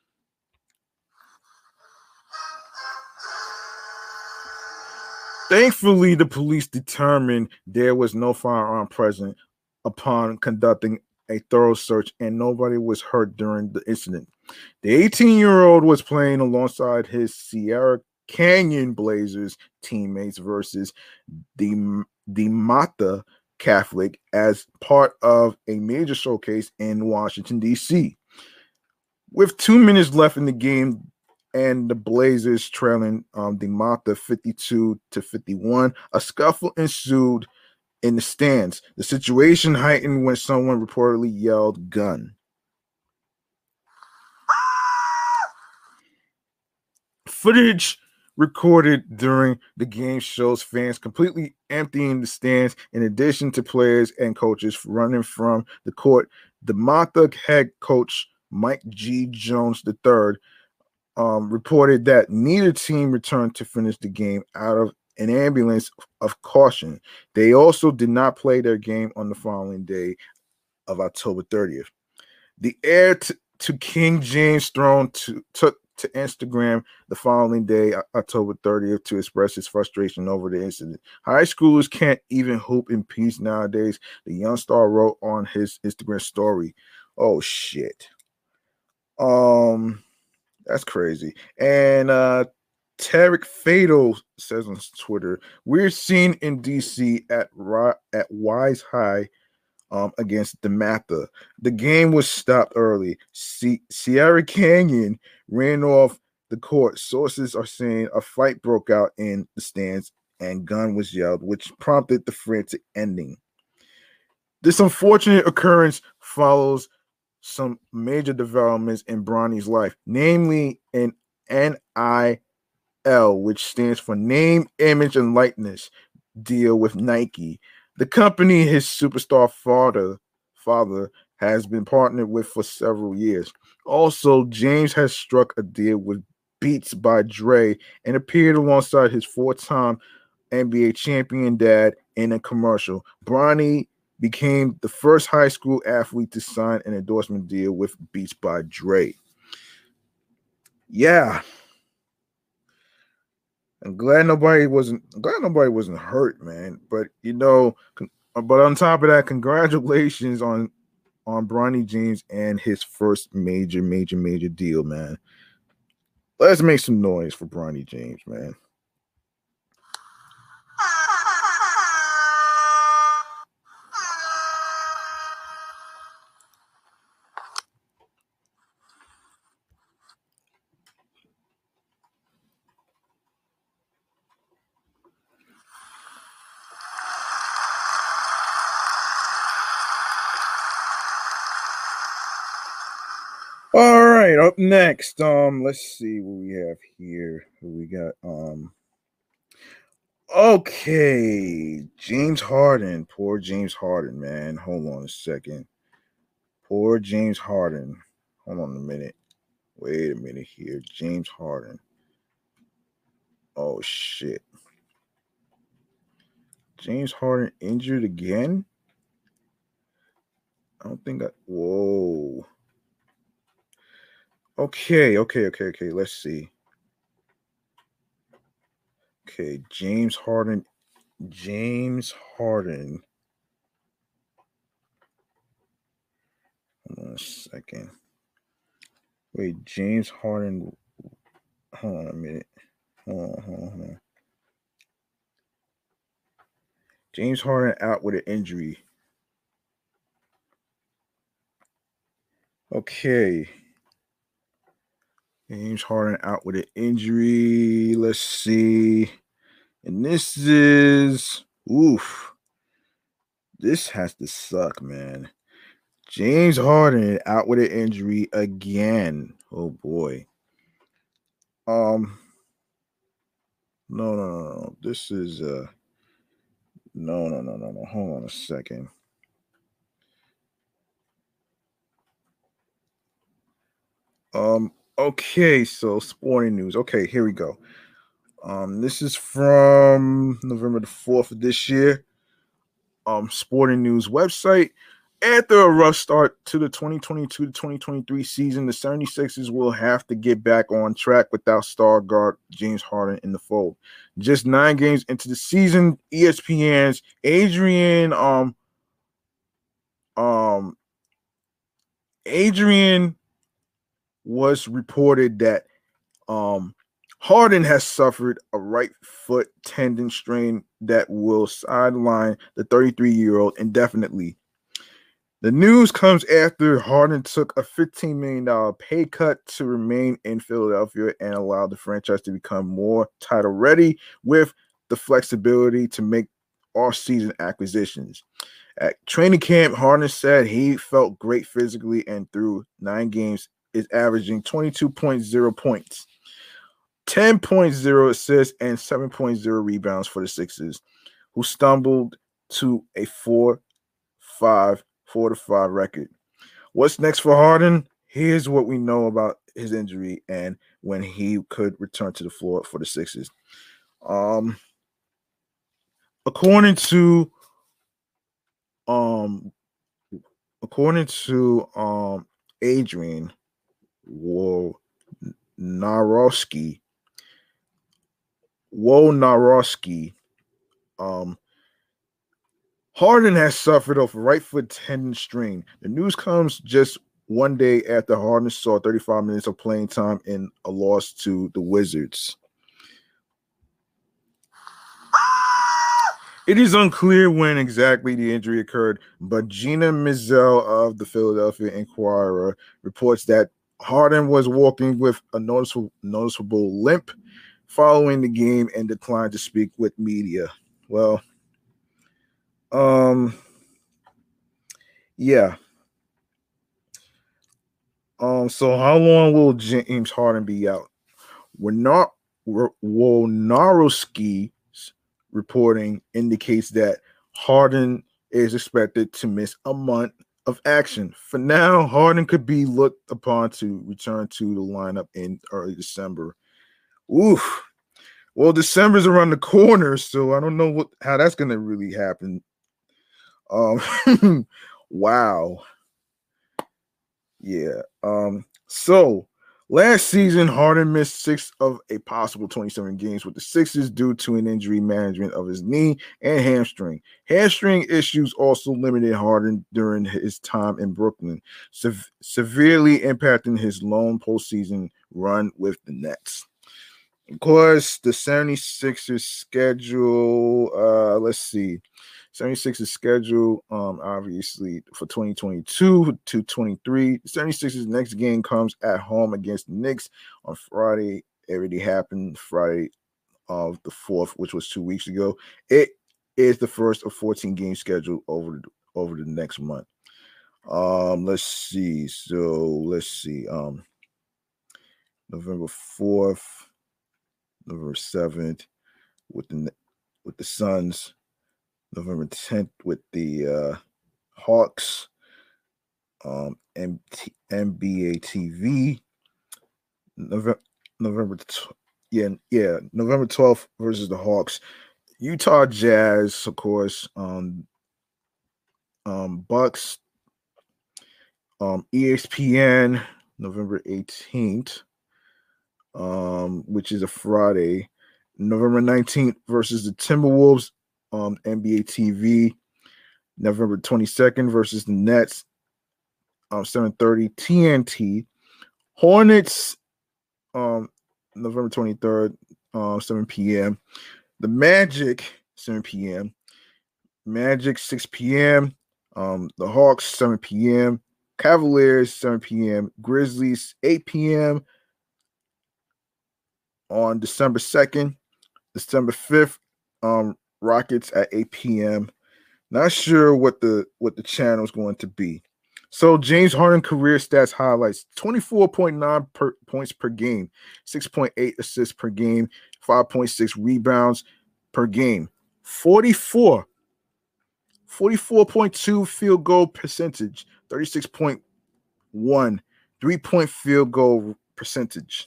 Thankfully, the police determined there was no firearm present upon conducting a thorough search, and nobody was hurt during the incident. The 18-year-old was playing alongside his Sierra Canyon Blazers teammates versus the Mata Catholic as part of a major showcase in Washington, D.C. With 2 minutes left in the game, and the Blazers trailing the Mata 52-51. A scuffle ensued in the stands. The situation heightened when someone reportedly yelled "gun." Footage recorded during the game shows fans completely emptying the stands, in addition to players and coaches running from the court. The Mata head coach Mike G. Jones III reported that neither team returned to finish the game out of an ambulance of caution. They also did not play their game on the following day of October 30th. The heir to King James' throne took to Instagram the following day, October 30th, to express his frustration over the incident. High schoolers can't even hoop in peace nowadays, the young star wrote on his Instagram story. Oh, shit. That's crazy. And Tarek Fatal says on Twitter, "We're seen in DC at Wise High against the Mata. The game was stopped early. Sierra Canyon ran off the court. Sources are saying a fight broke out in the stands and gun was yelled, which prompted the frantic ending. This unfortunate occurrence follows some major developments in Bronny's life, namely an NIL, which stands for Name, Image, and Likeness deal with Nike. The company his superstar father has been partnered with for several years. Also, James has struck a deal with Beats by Dre and appeared alongside his 4-time NBA champion dad in a commercial. Bronny became the first high school athlete to sign an endorsement deal with Beats by Dre. Yeah. I'm glad nobody wasn't hurt, man. But but on top of that, congratulations on Bronny James and his first major deal, man. Let's make some noise for Bronny James, man. All right, up next, let's see what we have here. We got okay, James Harden. Poor James Harden, man. Hold on a second. Poor James Harden. Hold on a minute. Wait a minute here. James Harden. Oh shit. James Harden injured again? I don't think that. Whoa. Okay. Let's see. Okay, James Harden. Hold on a second. Wait, James Harden. Hold on a minute. Hold on. James Harden out with an injury. Okay. James Harden out with an injury. Let's see. And this is this has to suck, man. James Harden out with an injury again. Oh boy. No. This is no. Hold on a second. Okay, so sporting news. Okay, here we go. This is from November the 4th of this year. Sporting news website. After a rough start to the 2022 to 2023 season, the 76ers will have to get back on track without star guard James Harden in the fold. Just 9 games into the season, ESPN's Adrian was reported that Harden has suffered a right foot tendon strain that will sideline the 33-year-old indefinitely. The news comes after Harden took a $15 million pay cut to remain in Philadelphia and allow the franchise to become more title ready with the flexibility to make off-season acquisitions. At training camp, Harden said he felt great physically and through 9 games is averaging 22.0 points, 10.0 assists, and 7.0 rebounds for the Sixers, who stumbled to a 4-5 record. What's next for Harden? Here's what we know about his injury and when he could return to the floor for the Sixers. According to Adrian Wojnarowski, Harden has suffered a right foot tendon strain. The news comes just one day after Harden saw 35 minutes of playing time in a loss to the Wizards. It is unclear when exactly the injury occurred, but Gina Mizell of the Philadelphia Inquirer reports that Harden was walking with a noticeable limp following the game and declined to speak with media. Well, yeah. So how long will James Harden be out? Wojnarowski's reporting indicates that Harden is expected to miss a month of action. For now, Harden could be looked upon to return to the lineup in early December. Oof. Well, December's around the corner, so I don't know how that's going to really happen. Wow. Yeah. So last season, Harden missed 6 of a possible 27 games with the Sixers due to an injury management of his knee and hamstring. Hamstring issues also limited Harden during his time in Brooklyn, severely impacting his lone postseason run with the Nets. Of course, the 76ers schedule, let's see. 76ers schedule, obviously, for 2022 to 23. The 76ers next game comes at home against the Knicks on Friday. It already happened Friday of the 4th, which was 2 weeks ago. It is the first of 14 games scheduled over the next month. Let's see. November 4th, November 7th with the Suns. November 10th with the Hawks, NBA TV. November 12th versus the Hawks. Utah Jazz, of course. Bucks. ESPN, November 18th, which is a Friday. November 19th versus the Timberwolves. NBA TV, November 22nd versus the Nets, 7:30 TNT. Hornets, November 23rd, 7 p.m. The Magic, 7 p.m. Magic, 6 p.m. The Hawks, 7 p.m. Cavaliers, 7 p.m. Grizzlies, 8 p.m. on December 2nd. December 5th, Rockets at 8 p.m. Not sure what the channel is going to be. So James Harden career stats highlights 24.9 points per game, 6.8 assists per game, 5.6 rebounds per game, 44.2 field goal percentage, 36.1 3-point field goal percentage.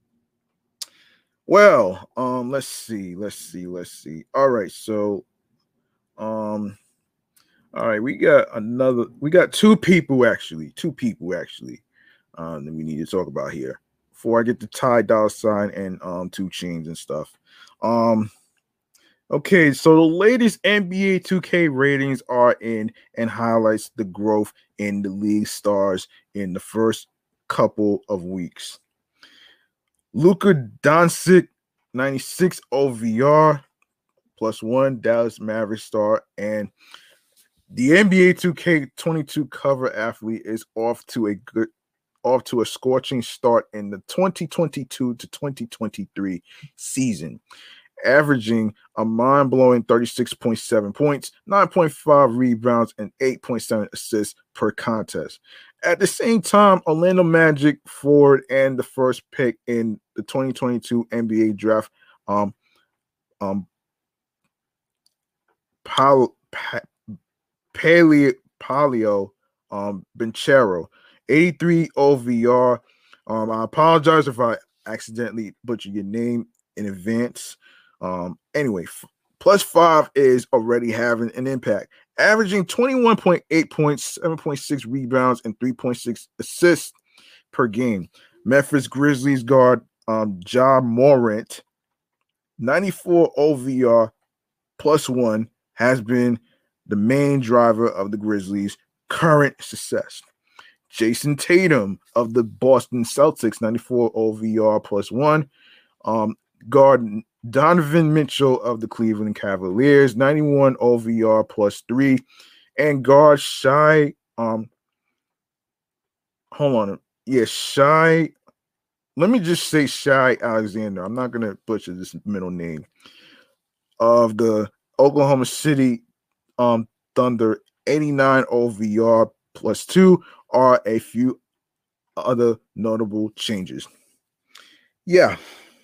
Well, let's see. All right, so all right, we got two people actually that we need to talk about here before I get to Ty Dolla Sign and 2 Chainz and stuff. Okay, so the latest NBA 2K ratings are in and highlights the growth in the league stars in the first couple of weeks. Luka Doncic, 96 OVR +1 Dallas Mavericks star, and the NBA 2K22 cover athlete is off to a scorching start in the 2022 to 2023 season, averaging a mind-blowing 36.7 points, 9.5 rebounds, and 8.7 assists per contest. At the same time, Orlando Magic forward and the first pick in the 2022 NBA draft, Palio Benchero, 83 OVR. I apologize if I accidentally butchered your name in advance. Anyway, +5 is already having an impact, averaging 21.8 points, 7.6 rebounds, and 3.6 assists per game. Memphis Grizzlies guard Ja Morant, 94 OVR +1, has been the main driver of the Grizzlies' current success. Jason Tatum of the Boston Celtics, 94 OVR +1. Guard Donovan Mitchell of the Cleveland Cavaliers, 91 OVR +3. And guard Shai, Shai, let me just say Shai Alexander. I'm not going to butcher this middle name. Of the Oklahoma City Thunder, 89 OVR +2 are a few other notable changes. Yeah.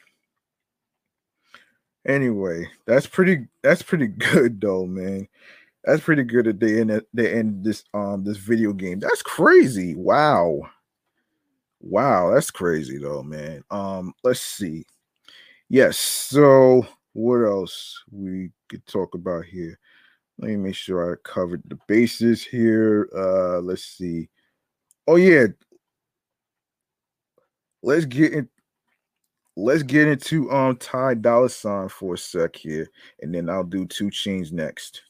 Anyway, that's pretty good though, man. That's pretty good at the end this video game. That's crazy. Wow, that's crazy though, man. Let's see. Yes, so what else we could talk about here? Let me make sure I covered the bases here. Let's see. Oh yeah, let's get into Ty Dolla Sign for a sec here, and then I'll do 2 Chainz next.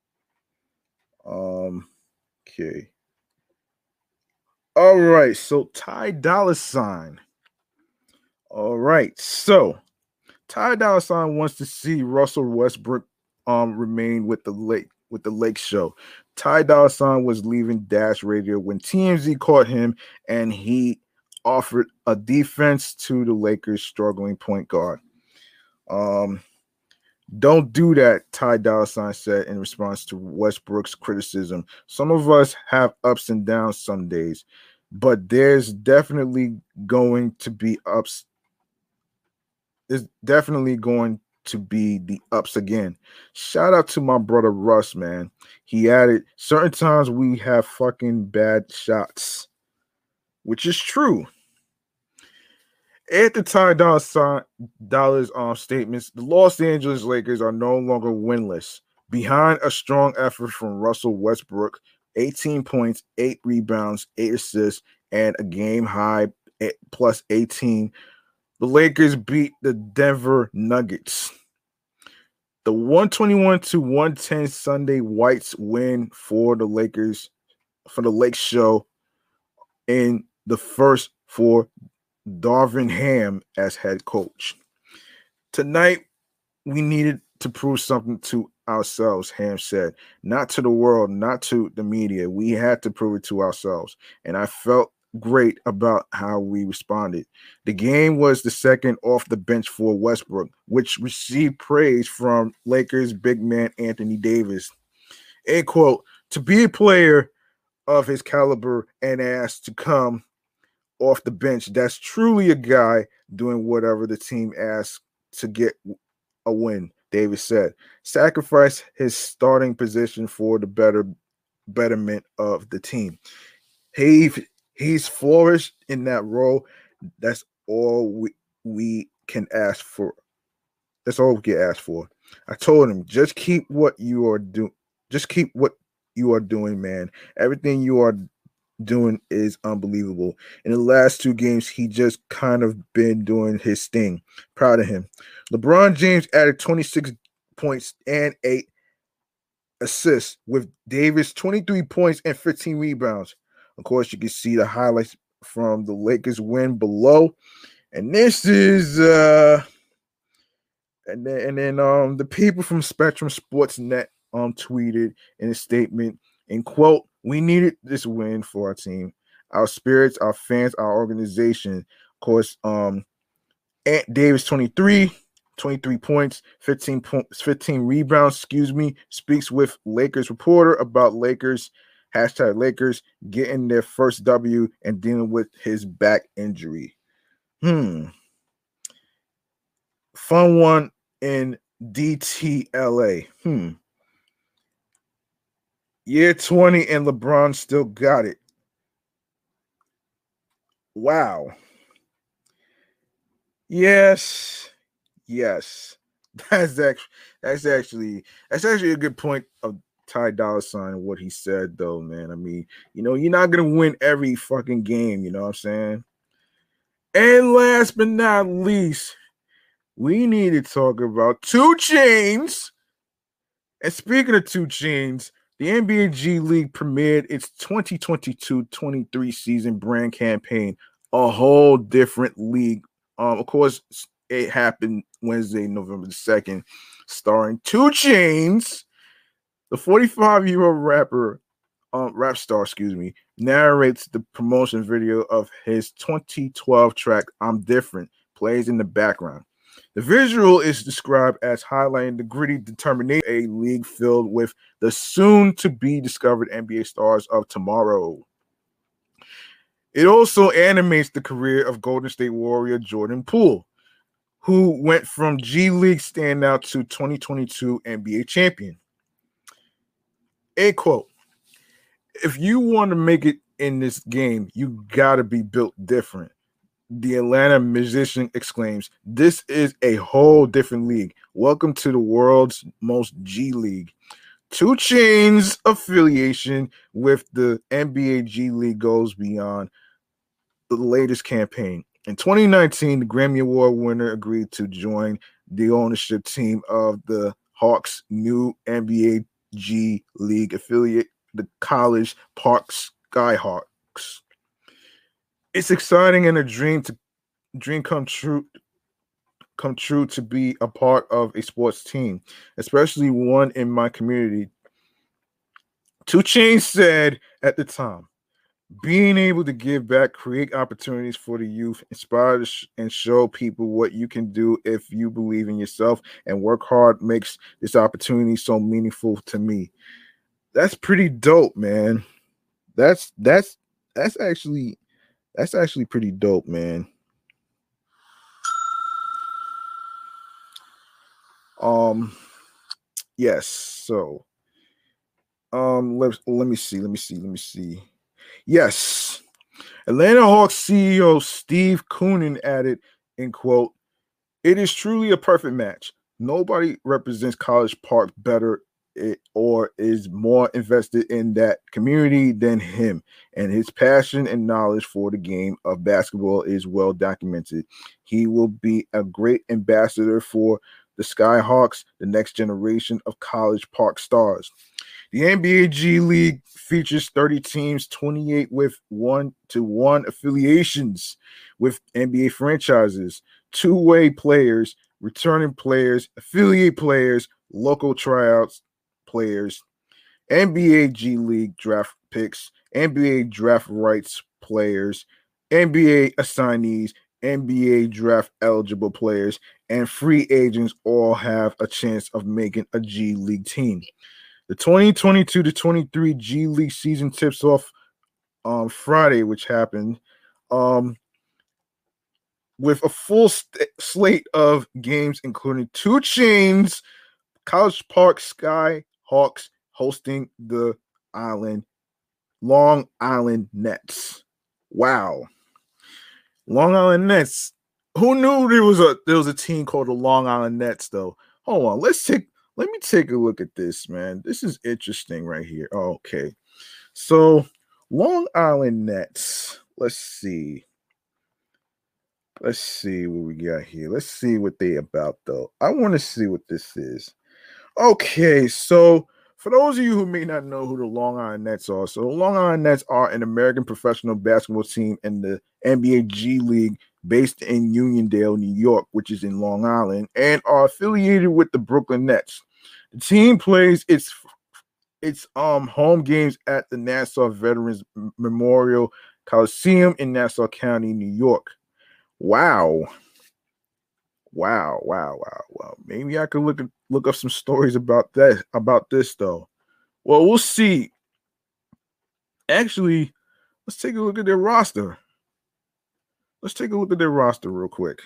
Okay. All right, so Ty Dolla Sign. All right, so Ty Dolla Sign wants to see Russell Westbrook remain with the Lake Show. Ty Dolla Sign was leaving Dash Radio when TMZ caught him, and he offered a defense to the Lakers' struggling point guard. Don't do that, Ty Dolla Sign said in response to Westbrook's criticism. Some of us have ups and downs some days, but there's definitely going to be ups. There's definitely going to be the ups again. Shout out to my brother Russ, man. He added, certain times we have fucking bad shots, which is true. At the Ty Dolla's statements, the Los Angeles Lakers are no longer winless. Behind a strong effort from Russell Westbrook, 18 points, 8 rebounds, 8 assists, and a game high +18, the Lakers beat the Denver Nuggets. The 121-110 Sunday Whites win for the Lakers, for the Lake Show, in the first for Darvin Ham as head coach. Tonight, we needed to prove something to ourselves, Ham said. Not to the world, not to the media. We had to prove it to ourselves. And I felt great about how we responded. The game was the second off the bench for Westbrook, which received praise from Lakers big man Anthony Davis. End quote. To be a player of his caliber and asked to come off the bench. That's truly a guy doing whatever the team asks to get a win, Davis said. Sacrifice his starting position for the betterment of the team. He's flourished in that role. That's all we can ask for. That's all we can ask for. I told him, just keep what you are doing. Just keep what you are doing, man. Everything you are doing is unbelievable. In the last 2 games, he just kind of been doing his thing. Proud of him. LeBron James added 26 points and 8 assists, with Davis 23 points and 15 rebounds. Of course, you can see the highlights from the Lakers win below. And this is and then the people from Spectrum Sportsnet tweeted in a statement, in quote, "We needed this win for our team, our spirits, our fans, our organization." Of course, Ant Davis 23 points, 15 rebounds, speaks with Lakers reporter about Lakers, #Lakers, getting their first W and dealing with his back injury. Fun one in DTLA. Year 20 and LeBron still got it. Wow. Yes. That's actually a good point of Ty Dolla $ign, what he said, though, man. I mean, you're not gonna win every fucking game, you know what I'm saying? And last but not least, we need to talk about 2 Chainz. And speaking of 2 Chainz, the NBA G League premiered its 2022-23 season brand campaign, a whole different league. Of course, it happened Wednesday, November the 2nd, starring 2 Chainz. The 45-year-old rap star, narrates the promotion video of his 2012 track, "I'm Different," plays in the background. The visual is described as highlighting the gritty determination of a league filled with the soon-to-be-discovered NBA stars of tomorrow. It also animates the career of Golden State Warrior Jordan Poole, who went from G League standout to 2022 NBA champion. A quote, "If you want to make it in this game, you gotta be built different," the Atlanta musician exclaims. "This is a whole different league. Welcome to the world's most G League." 2 Chainz affiliation with the NBA G League goes beyond the latest campaign. In 2019, the Grammy Award winner agreed to join the ownership team of the Hawks' new NBA G League affiliate, the College Park Skyhawks. It's exciting and a dream come true to be a part of a sports team, especially one in my community. 2 Chainz said at the time, "Being able to give back, create opportunities for the youth, inspire and show people what you can do if you believe in yourself and work hard makes this opportunity so meaningful to me." That's pretty dope, man. That's actually pretty dope, man. Yes. So, let me see. Yes. Atlanta Hawks CEO Steve Koonin added, in quote, "It is truly a perfect match. Nobody represents College Park better or is more invested in that community than him, and his passion and knowledge for the game of basketball is well documented. He will be a great ambassador for the Skyhawks, the next generation of College Park stars." The NBA G League features 30 teams, 28 with 1-to-1 affiliations with NBA franchises, two-way players, returning players, affiliate players, local tryouts players, NBA G League draft picks, NBA draft rights players, NBA assignees, NBA draft eligible players, and free agents all have a chance of making a G League team. The 2022-23 G League season tips off Friday, which happened with a full slate of games, including 2 Chainz College Park Sky Hawks hosting the Long Island Nets. Wow. Long Island Nets. Who knew there was a team called the Long Island Nets though? Hold on. Let me take a look at this, man. This is interesting right here. Oh, okay. So Long Island Nets. Let's see. Let's see what we got here. Let's see what they about though. I want to see what this is. Okay, so for those of you who may not know who the Long Island Nets are, so the Long Island Nets are an American professional basketball team in the NBA G League based in Uniondale, New York, which is in Long Island, and are affiliated with the Brooklyn Nets. The team plays its home games at the Nassau Veterans Memorial Coliseum in Nassau County, New York. Wow. Maybe I could look up some stories about this though. Well, we'll see. Actually, let's take a look at their roster. Let's take a look at their roster real quick.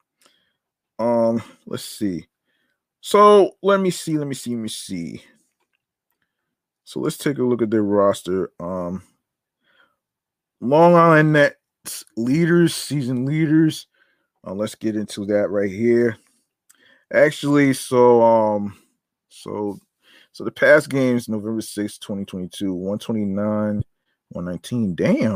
Let's see. So let me see. So let's take a look at their roster. Long Island Nets leaders, season leaders. Let's get into that right here. Actually, so the past games, November 6th, 2022, 129, 119.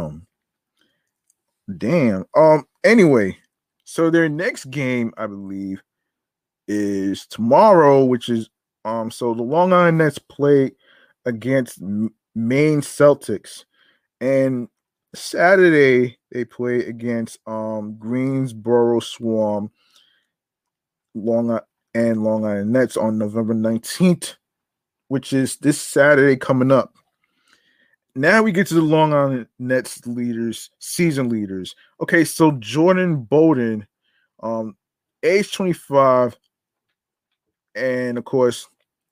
Damn. Anyway, so their next game, I believe, is tomorrow, which is so the Long Island Nets play against Maine Celtics, and Saturday they play against Greensboro Swarm, Long Island Nets on November 19th, which is this Saturday coming up. Now we get to the Long Island Nets season leaders. Okay, so Jordan Bolden, age 25, and of course,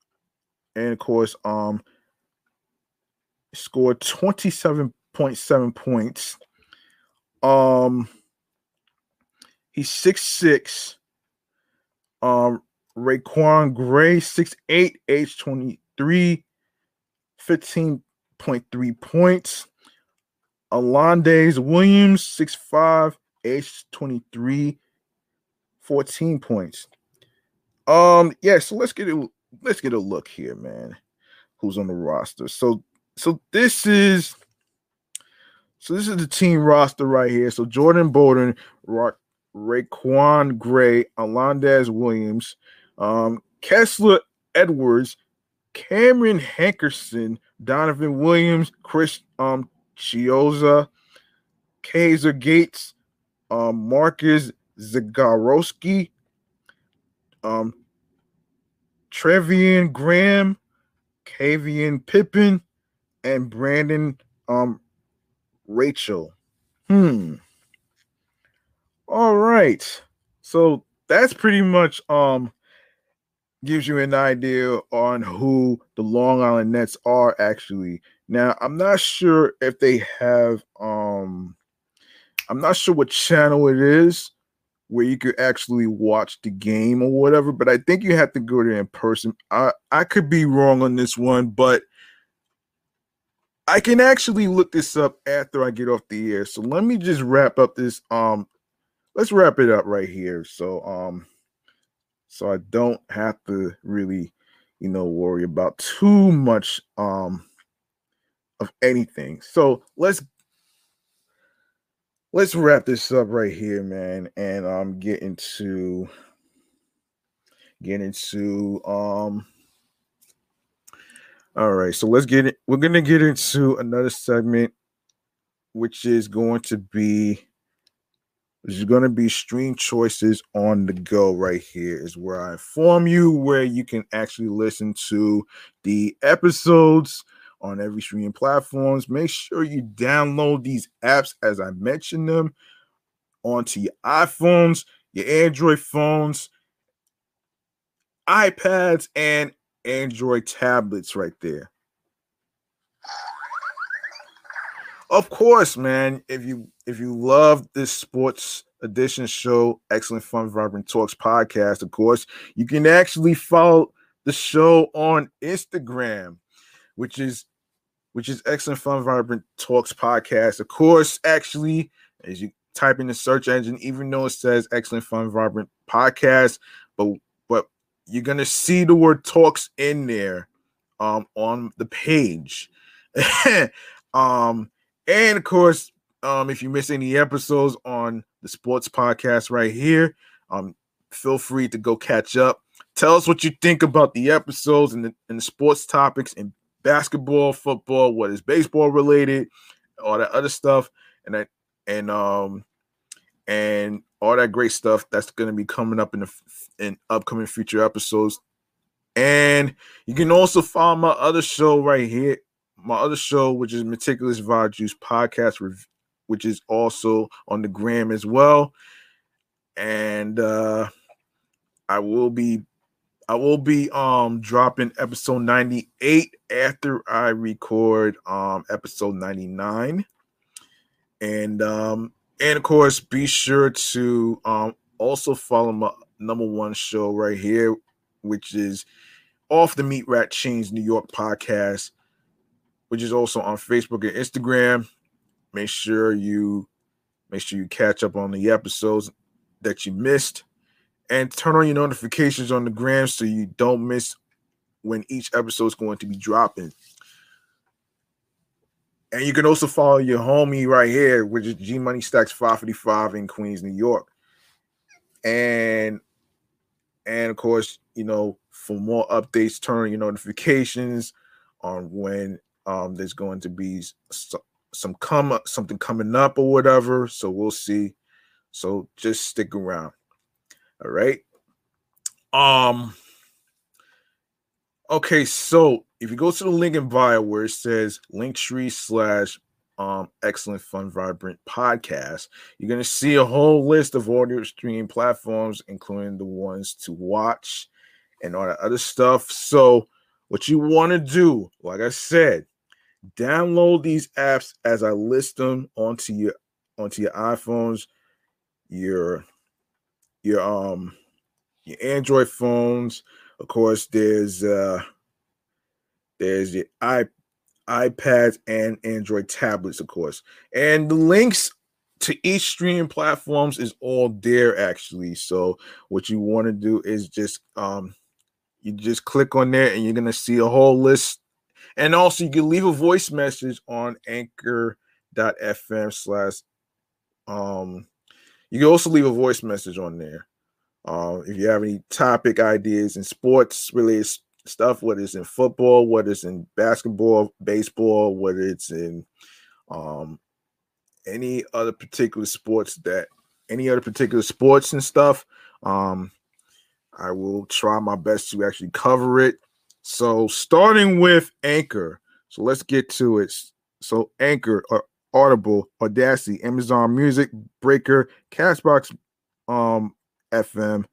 scored 27.7 points. He's 6'6". Raquan Gray, 6'8", age 23, 15.3 points. Alondes Williams, 6'5", age 23, 14 points. Yeah, so let's get a look here, man. Who's on the roster? So this is the team roster right here. So Jordan Bolden, Raquan Gray, Alondes Williams, Kessler Edwards, Cameron Hankerson, Donovan Williams, Chris Chioza, Kaiser Gates, Marcus Zagorowski, Trevian Graham, Kavian Pippin, and Brandon Rachel. All right. So that's pretty much gives you an idea on who the Long Island Nets are actually. Now, I'm not sure if they have I'm not sure what channel it is where you could actually watch the game or whatever, but I think you have to go there in person. I could be wrong on this one, but I can actually look this up after I get off the air. So let me just wrap up this let's wrap it up right here. So so I don't have to really, worry about too much of anything. So let's wrap this up right here, man, and get into all right, so we're gonna get into another segment, which is going to be stream choices on the go. Right here is where I inform you where you can actually listen to the episodes on every streaming platforms. Make sure you download these apps as I mentioned them onto your iPhones, your Android phones, iPads, and Android tablets right there. Of course, man. If you love this sports edition show, Excellent Fun Vibrant Talks podcast, of course, you can actually follow the show on Instagram, which is Excellent Fun Vibrant Talks podcast. Of course, actually, as you type in the search engine, even though it says Excellent Fun Vibrant podcast, but you're gonna see the word talks in there on the page. And of course, if you miss any episodes on the sports podcast right here, feel free to go catch up. Tell us what you think about the episodes and the sports topics in basketball, football, what is baseball related, all that other stuff, and all that great stuff that's going to be coming up in upcoming future episodes. And you can also follow my other show right here, which is Meticulous Vibe Juice Podcast, which is also on the gram as well. And I will be dropping episode 98 after I record episode 99. And of course, be sure to also follow my number one show right here, which is Off the Meat Rat Chains New York podcast, which is also on Facebook and Instagram. Make sure you catch up on the episodes that you missed, and turn on your notifications on the gram so you don't miss when each episode is going to be dropping. And you can also follow your homie right here, which is G Money Stacks 555 in Queens, New York. And of course, for more updates, turn on your notifications on when there's going to be something coming up or whatever. So we'll see. So just stick around. All right. Okay, so if you go to the link in bio where it says Linktree / Excellent Fun Vibrant Podcast, you're gonna see a whole list of audio streaming platforms, including the ones to watch and all that other stuff. So what you want to do, like I said, download these apps as I list them onto your iPhones, your Android phones. Of course, there's the iPads and Android tablets, of course. And the links to each streaming platforms is all there, actually. So what you want to do is just you just click on there and you're going to see a whole list. And also you can leave a voice message on anchor.fm/ you can also leave a voice message on there. If you have any topic ideas in sports related stuff, whether it's in football, whether it's in basketball, baseball, whether it's in any other particular sports and stuff, I will try my best to actually cover it. So starting with Anchor. So let's get to it. So Anchor, Audible, Audacity, Amazon Music, Breaker, Castbox, FM,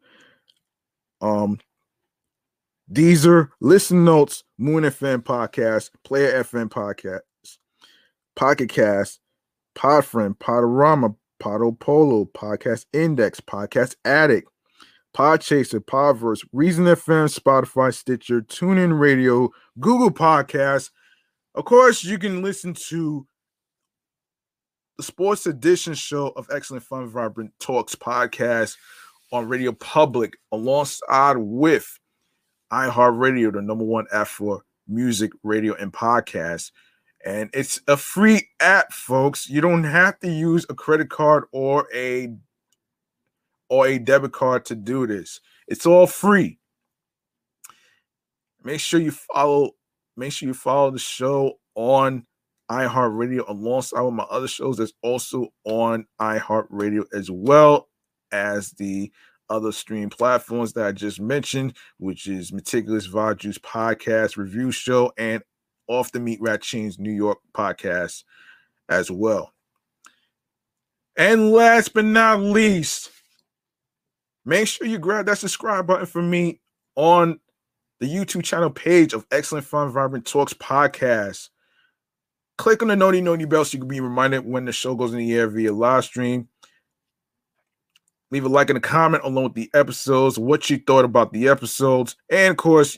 Deezer, Listen Notes, Moon FM Podcast, Player FM Podcast, Pocket Cast, Podfriend, Podorama, Podopolo, Podcast Index, Podcast Addict, Podchaser, Podverse, Reason FM, Spotify, Stitcher, TuneIn Radio, Google Podcasts. Of course, you can listen to the sports edition show of Excellent Fun Vibrant Talks podcast on Radio Public, alongside with iHeartRadio, the number one app for music, radio, and podcasts. And it's a free app, folks. You don't have to use a credit card or a debit card to do this. It's all free. Make sure you follow the show on iHeartRadio alongside with my other shows that's also on iHeartRadio, as well as the other stream platforms that I just mentioned, which is Meticulous Vibe Juice Podcast Review Show and Off the Meat Rat Chains New York Podcast as well. And last but not least, make sure you grab that subscribe button for me on the YouTube channel page of Excellent Fun Vibrant Talks Podcast. Click on the noti bell so you can be reminded when the show goes in the air via live stream. Leave a like and a comment along with the episodes, what you thought about the episodes, and of course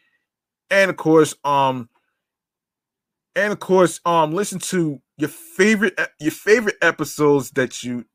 listen to your favorite episodes that you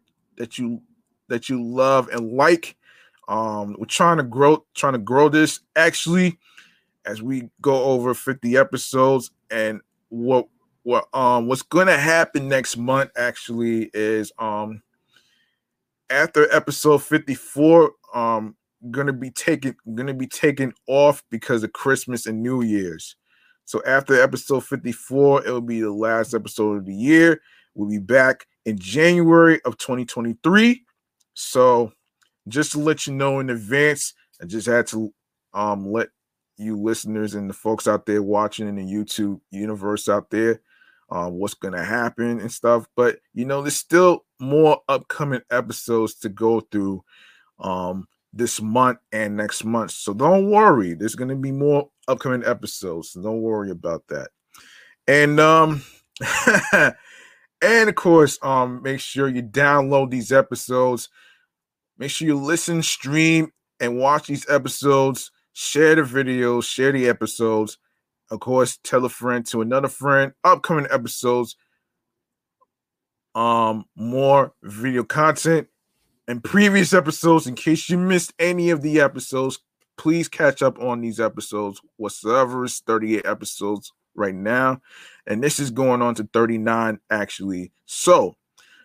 love and like. We're trying to grow this actually as we go over 50 episodes, and what's going to happen next month actually is after episode 54 gonna be taken off because of Christmas and New Year's. So after episode 54, it will be the last episode of the year. We'll be back in January of 2023. So just to let you know in advance, I just had to let you listeners and the folks out there watching in the YouTube universe out there what's gonna happen and stuff. But there's still more upcoming episodes to go through this month and next month. So don't worry, there's gonna be more upcoming episodes. So don't worry about that. And and of course, make sure you download these episodes. Make sure you listen, stream, and watch these episodes. Share the videos, share the episodes. Of course, tell a friend to another friend. Upcoming episodes, more video content and previous episodes. In case you missed any of the episodes, please catch up on these episodes whatsoever. It's 38 episodes right now, and this is going on to 39 actually. So,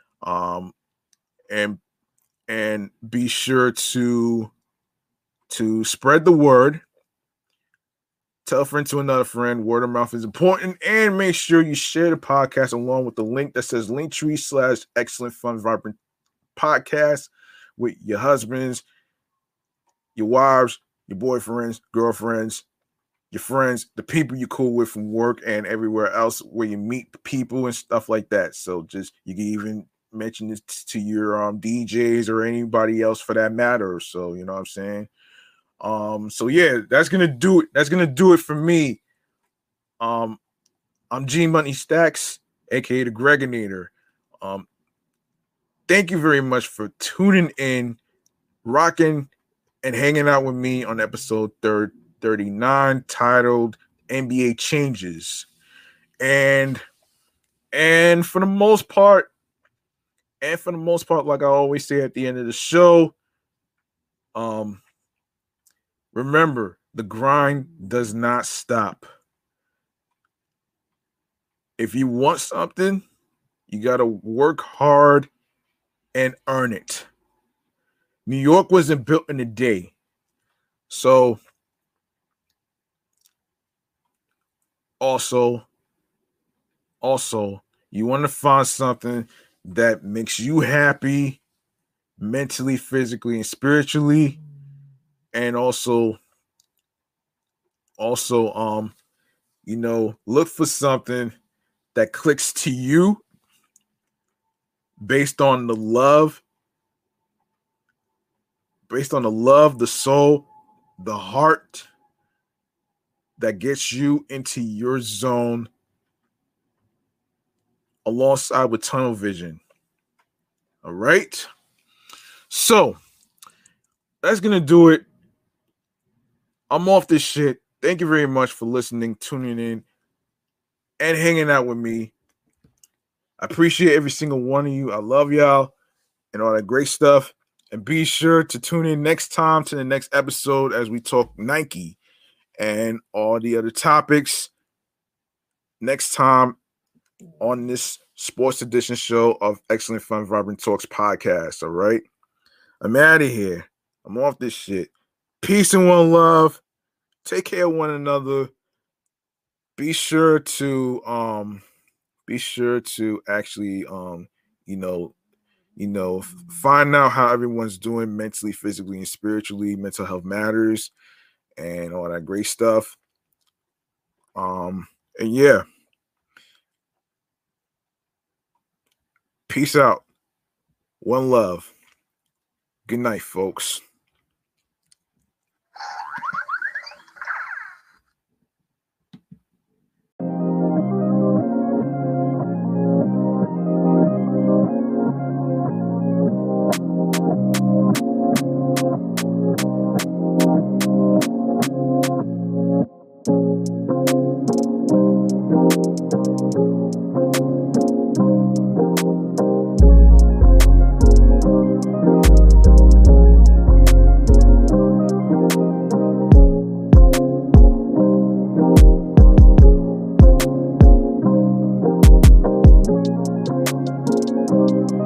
and be sure to spread the word. Tell a friend to another friend. Word of mouth is important. And make sure you share the podcast along with the link that says Linktree/Excellent Fun Vibrant Podcast with your husbands, your wives, your boyfriends, girlfriends, your friends, the people you're cool with from work and everywhere else where you meet people and stuff like that. So you can even mention this to your DJs or anybody else for that matter. So you know what I'm saying? So yeah, that's gonna do it. That's gonna do it for me. I'm G Money Stacks, aka the Gregonator. Thank you very much for tuning in, rocking, and hanging out with me on episode 39, titled NBA Changes. And for the most part, like I always say at the end of the show, remember, the grind does not stop. If you want something, you got to work hard and earn it. New York wasn't built in a day. So, also, you want to find something that makes you happy mentally, physically, and spiritually. And also, look for something that clicks to you based on the love, the soul, the heart that gets you into your zone alongside with tunnel vision. All right. So that's going to do it. I'm off this shit. Thank you very much for listening, tuning in, and hanging out with me. I appreciate every single one of you. I love y'all and all that great stuff. And be sure to tune in next time to the next episode as we talk Nike and all the other topics next time on this sports edition show of Excellent Fun Vibrant Talks podcast. All right. I'm out of here. I'm off this shit. Peace and one love. Take care of one another. Be sure to actually find out how everyone's doing mentally, physically, and spiritually. Mental health matters and all that great stuff. And yeah. Peace out. One love. Good night, folks.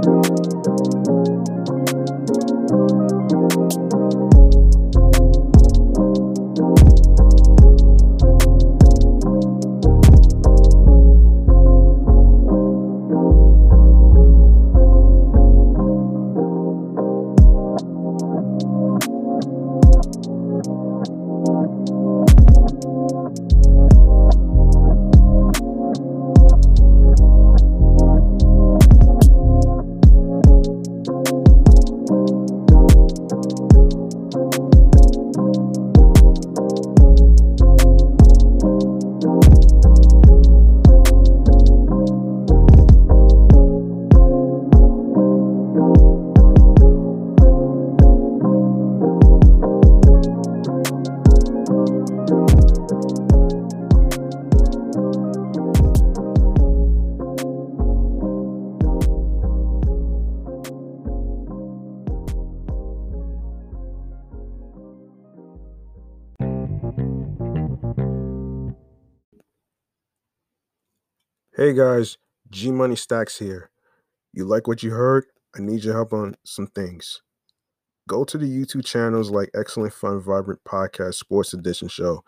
Hey guys, G Money Stacks here. You like what you heard? I need your help on some things. Go to the YouTube channels like Excellent Fun Vibrant Podcast Sports Edition Show,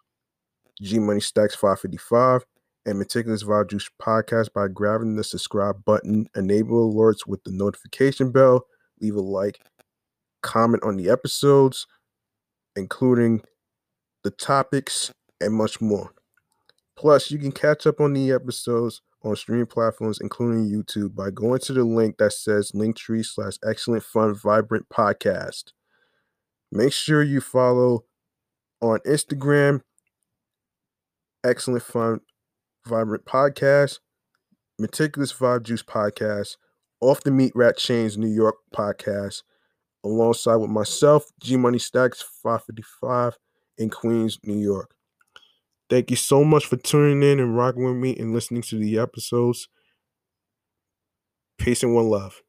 G Money Stacks 555, and Meticulous Vibe Juice Podcast by grabbing the subscribe button, enable alerts with the notification bell, leave a like, comment on the episodes, including the topics, and much more. Plus, you can catch up on the episodes on streaming platforms, including YouTube, by going to the link that says Linktree/Excellent Fun Vibrant Podcast. Make sure you follow on Instagram, Excellent Fun Vibrant Podcast, Meticulous Vibe Juice Podcast, Off the Meat Rat Chains New York Podcast, alongside with myself, G Money Stacks 555 in Queens, New York. Thank you so much for tuning in and rocking with me and listening to the episodes. Peace and one love.